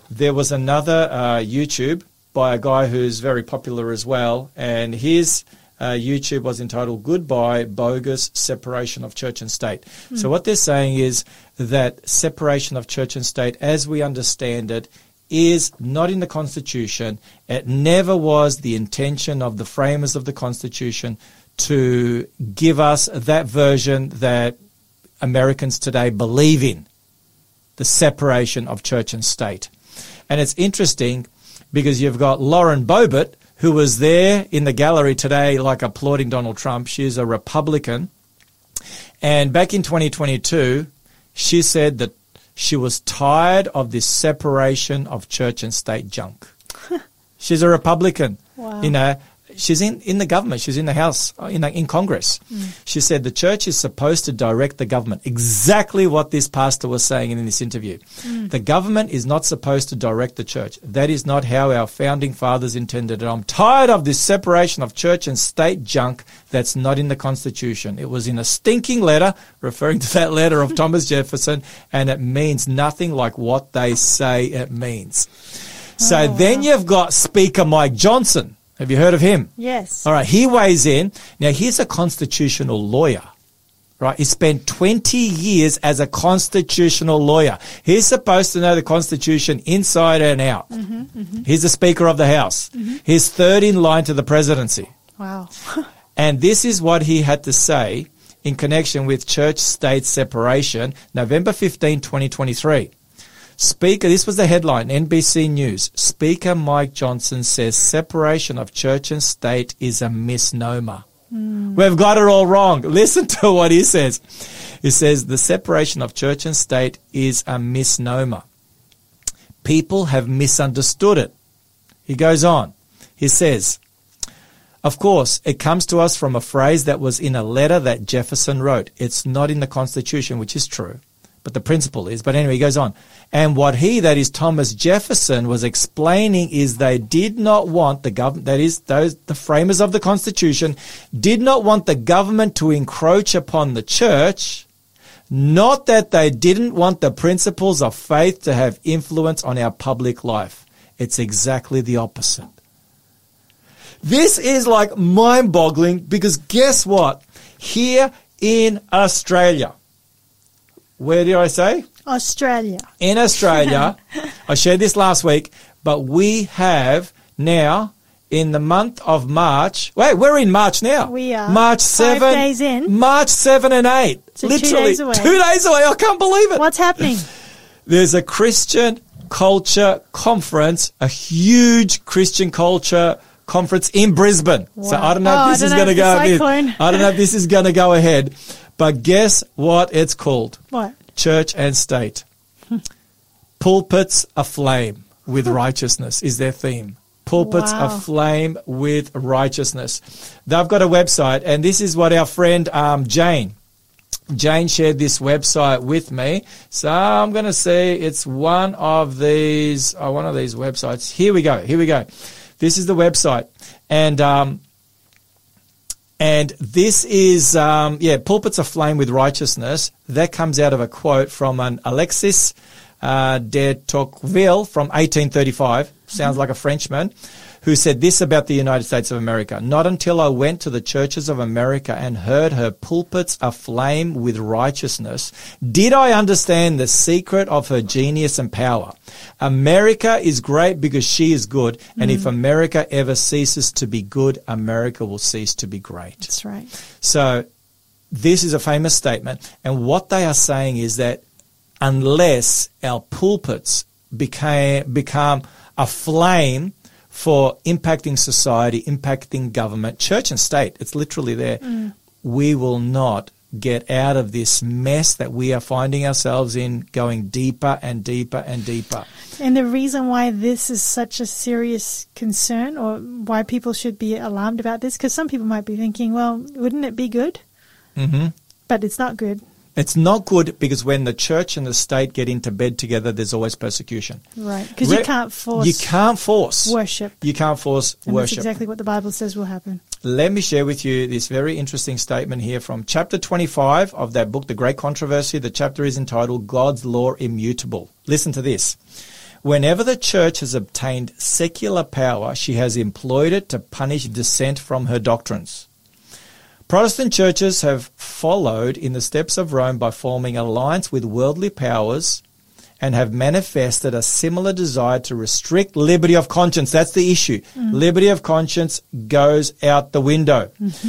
YouTube by a guy who's very popular as well, and his YouTube was entitled "Goodbye Bogus Separation of Church and State." So what they're saying is that separation of church and state, as we understand it, is not in the Constitution. It never was the intention of the framers of the Constitution to give us that version that Americans today believe in, the separation of church and state. And it's interesting because you've got Lauren Boebert, who was there in the gallery today, like applauding Donald Trump. She's a Republican. And back in 2022, she said that she was tired of this separation of church and state junk. She's a Republican. Wow. You know, she's in the government. She's in the House, in Congress. She said the church is supposed to direct the government. Exactly what this pastor was saying in this interview. The government is not supposed to direct the church. That is not how our founding fathers intended it. I'm tired of this separation of church and state junk that's not in the Constitution. It was in a stinking letter, referring to that letter of Thomas Jefferson, and it means nothing like what they say it means. So then you've got Speaker Mike Johnson. Have you heard of him? Yes. All right, he weighs in. Now, he's a constitutional lawyer, right? He spent 20 years as a constitutional lawyer. He's supposed to know the Constitution inside and out. He's the Speaker of the House. He's third in line to the presidency. Wow. And this is what he had to say in connection with church-state separation, November 15, 2023. Speaker, this was the headline, NBC News. Speaker Mike Johnson says separation of church and state is a misnomer. We've got it all wrong. Listen to what he says. He says the separation of church and state is a misnomer. People have misunderstood it. He goes on. He says, of course, it comes to us from a phrase that was in a letter that Jefferson wrote. It's not in the Constitution, which is true. But the principle is. But anyway, he goes on. And what he, that is Thomas Jefferson, was explaining is they did not want the government, that is, the framers of the Constitution, did not want the government to encroach upon the church, not that they didn't want the principles of faith to have influence on our public life. It's exactly the opposite. This is like mind-boggling because guess what? Here in Australia, where did I say? Australia. In Australia, I shared this last week, but we have now in the month of March. Wait, we're in March now. We are. March 7. 5 days in. March 7 and 8. So Literally 2 days away. 2 days away. I can't believe it. What's happening? There's a Christian culture conference, a huge Christian culture conference in Brisbane. Wow. So I don't know if this is going to go ahead. I don't know if this is going to go ahead. But guess what it's called? What? Church and state. Pulpits aflame with righteousness is their theme. Pulpits Wow. aflame with righteousness. They've got a website, and this is what our friend Jane shared this website with me. So I'm going to say it's one of these websites. Here we go. This is the website. And this is, Pulpits Aflame with Righteousness. That comes out of a quote from an Alexis de Tocqueville from 1835. Sounds like a Frenchman, who said this about the United States of America. Not until I went to the churches of America and heard her pulpits aflame with righteousness did I understand the secret of her genius and power. America is great because she is good, and if America ever ceases to be good, America will cease to be great. That's right. So this is a famous statement, and what they are saying is that unless our pulpits become aflame for impacting society, impacting government, church and state, it's literally there, we will not get out of this mess that we are finding ourselves in, going deeper and deeper and deeper. And the reason why this is such a serious concern, or why people should be alarmed about this, because some people might be thinking, well, wouldn't it be good? Mm-hmm. But it's not good. It's not good because when the church and the state get into bed together, there's always persecution. Right, because you can't force worship. You can't force And worship. that's exactly what the Bible says will happen. Let me share with you this very interesting statement here from chapter 25 of that book, The Great Controversy. The chapter is entitled God's Law Immutable. Listen to this. Whenever the church has obtained secular power, she has employed it to punish dissent from her doctrines. Protestant churches have followed in the steps of Rome by forming alliance with worldly powers and have manifested a similar desire to restrict liberty of conscience. That's the issue. Liberty of conscience goes out the window.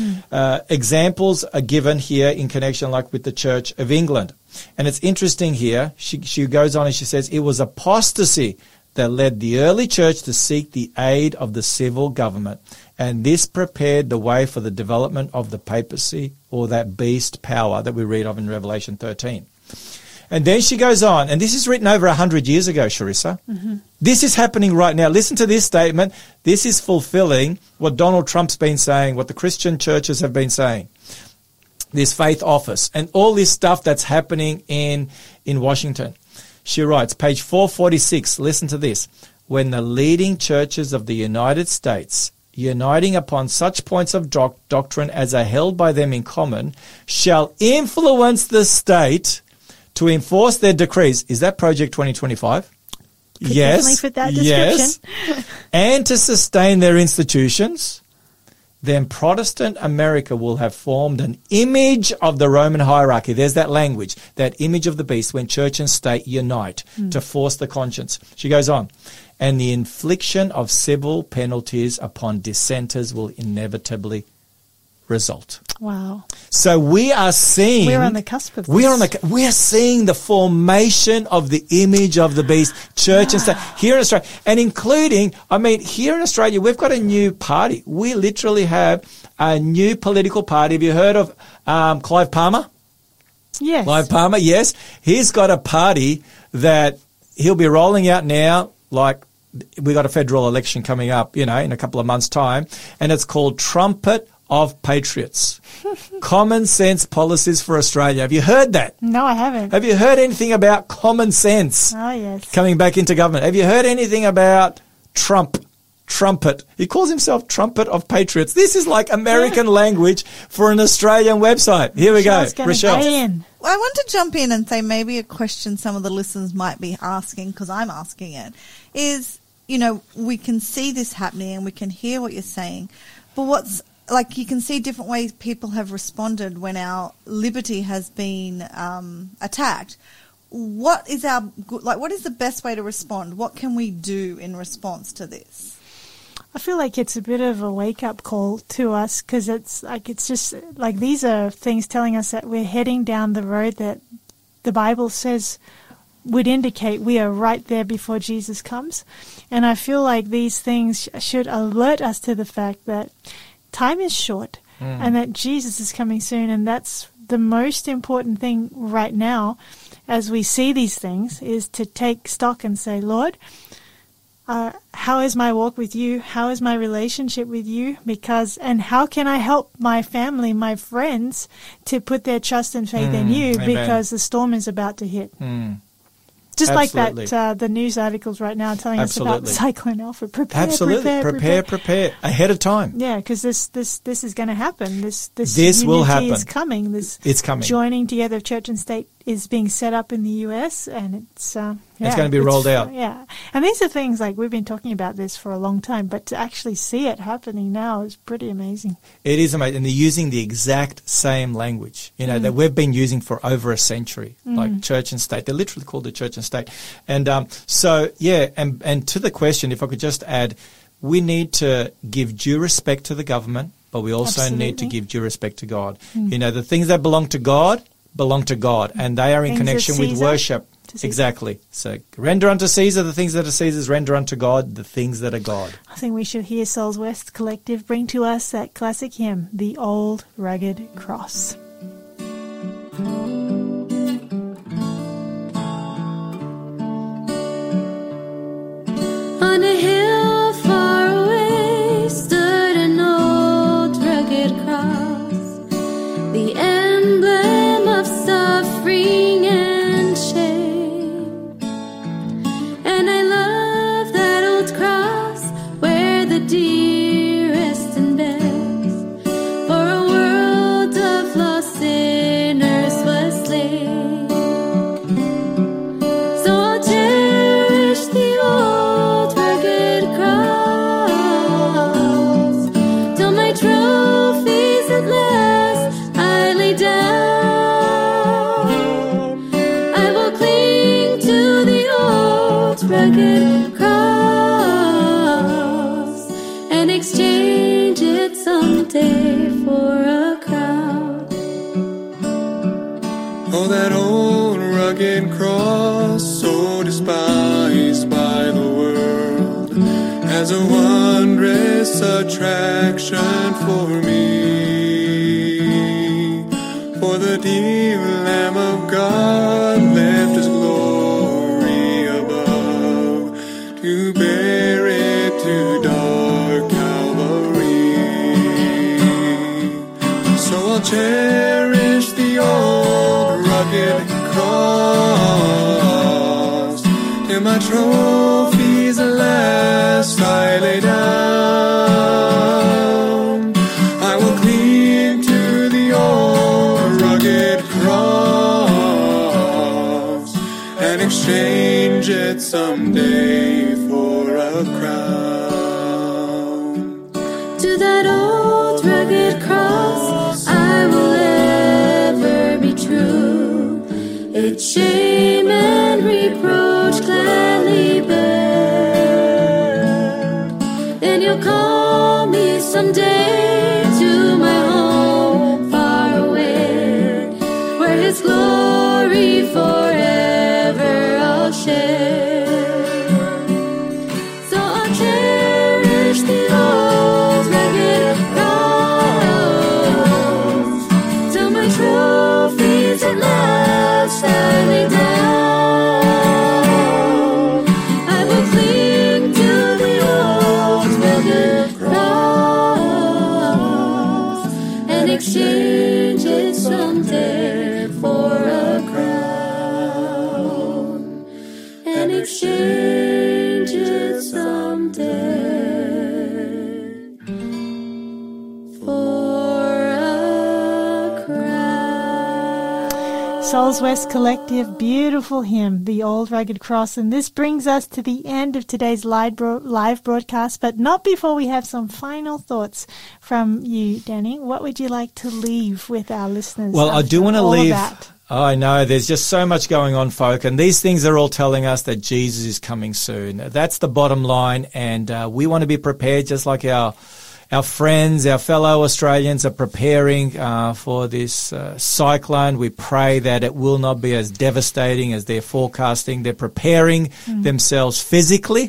Examples are given here in connection like with the Church of England. And it's interesting here. She goes on and she says, it was apostasy that led the early church to seek the aid of the civil government. And this prepared the way for the development of the papacy, or that beast power that we read of in Revelation 13. And then she goes on, and this is written over 100 years ago, Charissa. This is happening right now. Listen to this statement. This is fulfilling what Donald Trump's been saying, what the Christian churches have been saying. This faith office and all this stuff that's happening in Washington. She writes, page 446, listen to this. When the leading churches of the United States, uniting upon such points of doctrine as are held by them in common, shall influence the state to enforce their decrees. Is that Project 2025? Yes. Definitely fit that description. Yes. And to sustain their institutions, then Protestant America will have formed an image of the Roman hierarchy. There's that language, that image of the beast when church and state unite to force the conscience. She goes on. And the infliction of civil penalties upon dissenters will inevitably result. Wow. So we are seeing... We're on the cusp of this. We are seeing the formation of the image of the beast, church and state, here in Australia. And including, here in Australia, we've got a new party. We literally have a new political party. Have you heard of Clive Palmer? Yes. Clive Palmer, yes. He's got a party that he'll be rolling out now, like we got a federal election coming up, in a couple of months' time, and it's called Trumpet of Patriots. Common sense policies for Australia. Have you heard that? No, I haven't. Have you heard anything about common sense Oh, yes. coming back into government? Have you heard anything about Trumpet? He calls himself Trumpet of Patriots. This is like American language for an Australian website. Here we go. Michelle's gonna Rochelle. weigh in. I want to jump in and say maybe a question some of the listeners might be asking, because I'm asking it, is, we can see this happening and we can hear what you're saying, but you can see different ways people have responded when our liberty has been attacked. What is the best way to respond? What can we do in response to this? I feel like it's a bit of a wake-up call to us, because it's just like these are things telling us that we're heading down the road that the Bible says would indicate we are right there before Jesus comes. And I feel like these things should alert us to the fact that time is short and that Jesus is coming soon. And that's the most important thing right now as we see these things, is to take stock and say, Lord, how is my walk with you? How is my relationship with you? And how can I help my family, my friends, to put their trust and faith in you? Amen. Because the storm is about to hit. Just Absolutely. like that, the news articles right now telling us about Cyclone Alfred. Prepare. Prepare ahead of time. Yeah, because this is going to happen. This will happen. Is coming. It's coming. Joining together of church and state is being set up in the US, and it's going to be rolled out. Yeah, and these are things like we've been talking about this for a long time, but to actually see it happening now is pretty amazing. It is amazing, and they're using the exact same language, that we've been using for over a century, like church and state. They're literally called the church and state, and and to the question, if I could just add, we need to give due respect to the government, but we also need to give due respect to God. The things that belong to God belong to God, and they are in connection with worship. Exactly. So render unto Caesar the things that are Caesar's, render unto God the things that are God. I think we should hear Souls West Collective bring to us that classic hymn, The Old Rugged Cross. On a hill far away stood an old rugged cross, the emblem of suffering and shame. And I love that old cross where the dear rest in beds, for a world of lost sinners was slain. So I'll cherish the old rugged cross till my trophies at last I lay Oh, that old rugged cross, so despised by the world, has a wondrous attraction for me. For the dear Lamb of God left His glory above to bear it to dark Calvary. So I'll cherish the old rugged cross till my trophies at last I lay down. I will cling to the old rugged cross and exchange it someday for a crown. To that old rugged cross I will ever be true. Its shame and reproach gladly bear. Then You'll call me someday to my home far away, where His glory forever I'll share. So I'll cherish the old rugged cross till my trophies at last I lay down. I will cling to the old rugged cross and exchange it someday for a crown. And exchange it someday for a crown. Souls West Collective, beautiful hymn, The Old Rugged Cross. And this brings us to the end of today's live broadcast, but not before we have some final thoughts from you, Danny. What would you like to leave with our listeners? Well, I do want to all of leave. that? I know there's just so much going on, folk, and these things are all telling us that Jesus is coming soon. That's the bottom line, and we want to be prepared, just like our friends, our fellow Australians are preparing for this cyclone. We pray that it will not be as devastating as they're forecasting. They're preparing themselves physically.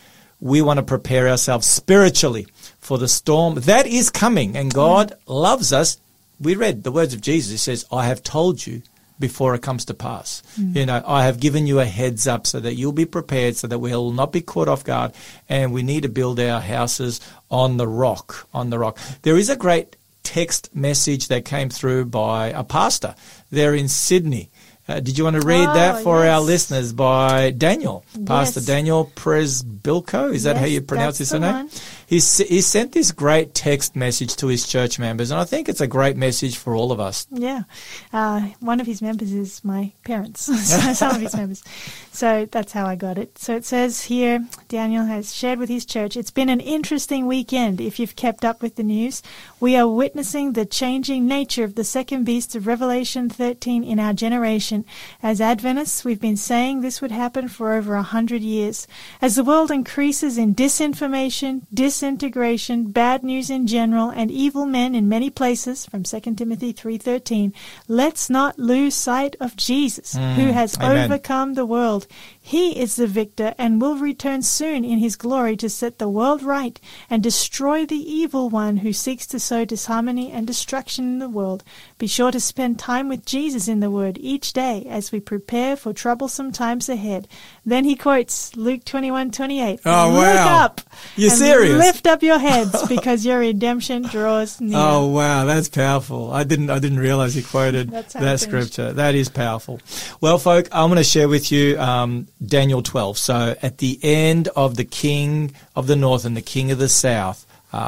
We want to prepare ourselves spiritually for the storm that is coming, and God loves us. We read the words of Jesus. He says, I have told you before it comes to pass. You know, I have given you a heads up so that you'll be prepared, so that we'll not be caught off guard. And we need to build our houses on the rock, on the rock. There is a great text message that came through by a pastor there in Sydney. Did you want to read that for our listeners by Daniel, Pastor Daniel Presbilko? Is that how you pronounce his name? He sent this great text message to his church members, and I think it's a great message for all of us. Yeah. One of his members is my parents, some of his members. So that's how I got it. So it says here, Daniel has shared with his church, it's been an interesting weekend if you've kept up with the news. We are witnessing the changing nature of the second beast of Revelation 13 in our generation. As Adventists, we've been saying this would happen for over 100 years. As the world increases in disinformation, disintegration, bad news in general, and evil men in many places, from 2 Timothy 3:13, let's not lose sight of Jesus, who has overcome the world. He is the victor and will return soon in His glory to set the world right and destroy the evil one who seeks to sow disharmony and destruction in the world. Be sure to spend time with Jesus in the Word each day as we prepare for troublesome times ahead. Then he quotes Luke 21:28. Oh, Look wow. up. You're and serious? Lift up your heads because your redemption draws near. Oh, wow, that's powerful. I didn't realize you quoted That's how that it finished. scripture. That is powerful. Well, folk, I'm going to share with you Daniel 12. So at the end of the king of the north and the king of the south,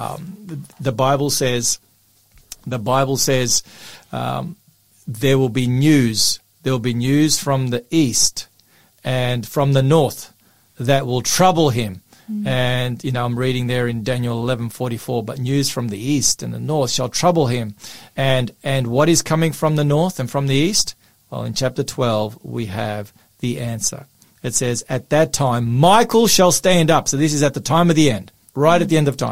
the Bible says there will be news. There will be news from the east and from the north that will trouble him. And, you know, I'm reading there in Daniel 11:44, but news from the east and the north shall trouble him. And what is coming from the north and from the east? Well, in chapter 12, we have the answer. It says, at that time, Michael shall stand up. So this is at the time of the end, right at the end of time.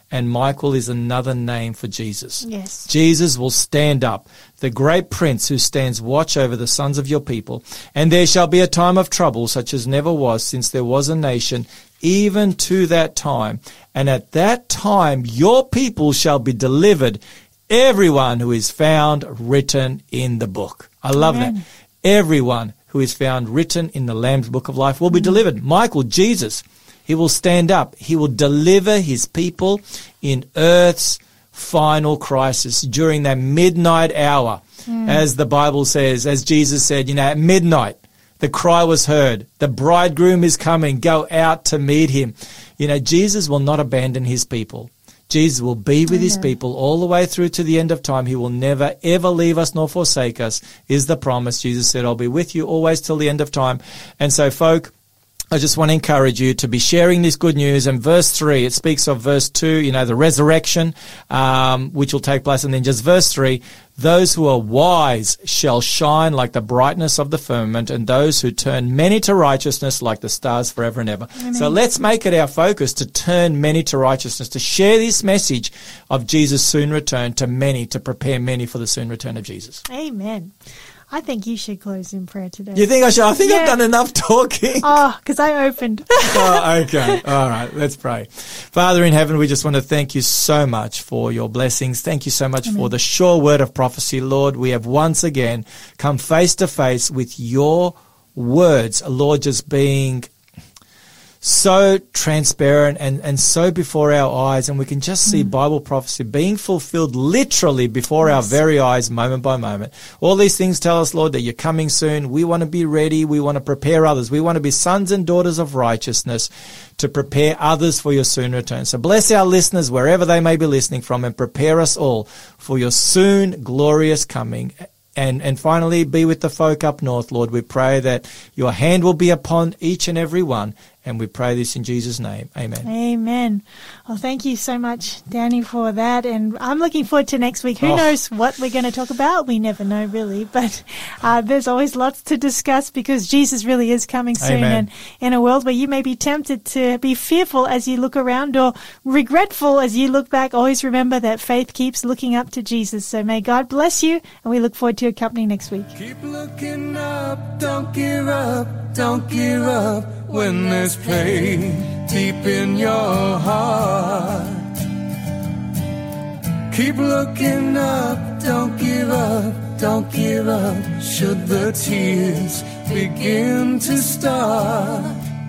And Michael is another name for Jesus. Yes. Jesus will stand up, the great prince who stands watch over the sons of your people. And there shall be a time of trouble such as never was since there was a nation, even to that time. And at that time your people shall be delivered, everyone who is found written in the book. I love that. Everyone who is found written in the Lamb's book of life will be delivered. Michael, Jesus, he will stand up. He will deliver his people in earth's final crisis during that midnight hour. As the Bible says, as Jesus said, at midnight, the cry was heard. The bridegroom is coming. Go out to meet him. Jesus will not abandon his people. Jesus will be with his people all the way through to the end of time. He will never, ever leave us nor forsake us, is the promise. Jesus said, I'll be with you always till the end of time. And so, folk, I just want to encourage you to be sharing this good news. And verse 3, it speaks of verse 2, the resurrection, which will take place. And then just verse 3, those who are wise shall shine like the brightness of the firmament, and those who turn many to righteousness like the stars forever and ever. Amen. So let's make it our focus to turn many to righteousness, to share this message of Jesus' soon return to many, to prepare many for the soon return of Jesus. Amen. I think you should close in prayer today. You think I should? I think I've done enough talking. Oh, because I opened. Oh, okay. All right. Let's pray. Father in heaven, we just want to thank you so much for your blessings. Thank you so much for the sure word of prophecy, Lord. We have once again come face to face with your words, Lord, just being so transparent and so before our eyes, and we can just see Bible prophecy being fulfilled literally before our very eyes, moment by moment. All these things tell us, Lord, that you're coming soon. We want to be ready. We want to prepare others. We want to be sons and daughters of righteousness to prepare others for your soon return. So bless our listeners wherever they may be listening from, and prepare us all for your soon glorious coming. And finally, be with the folk up north, Lord. We pray that your hand will be upon each and every one. And we pray this in Jesus' name. Amen. Amen. Well, thank you so much, Danny, for that. And I'm looking forward to next week. Who knows what we're going to talk about? We never know, really. But there's always lots to discuss because Jesus really is coming soon. Amen. And in a world where you may be tempted to be fearful as you look around or regretful as you look back, always remember that faith keeps looking up to Jesus. So may God bless you. And we look forward to your company next week. Keep looking up, don't give up, don't give up when there's pain deep in your heart. Keep looking up, don't give up, don't give up should the tears begin to start.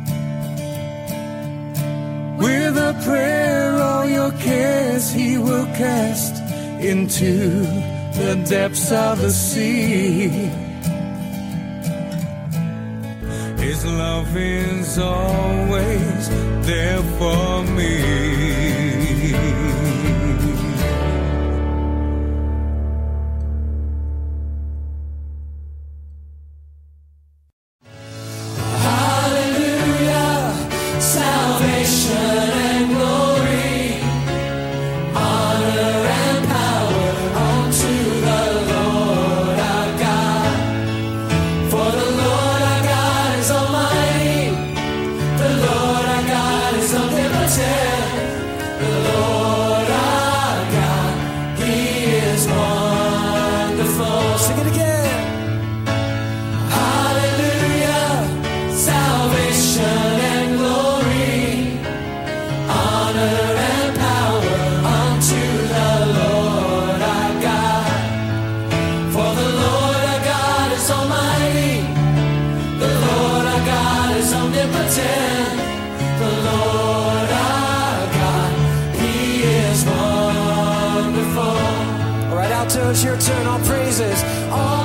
With a prayer all your cares he will cast into the depths of the sea. His love is always there for me. It's your turn, all praises. All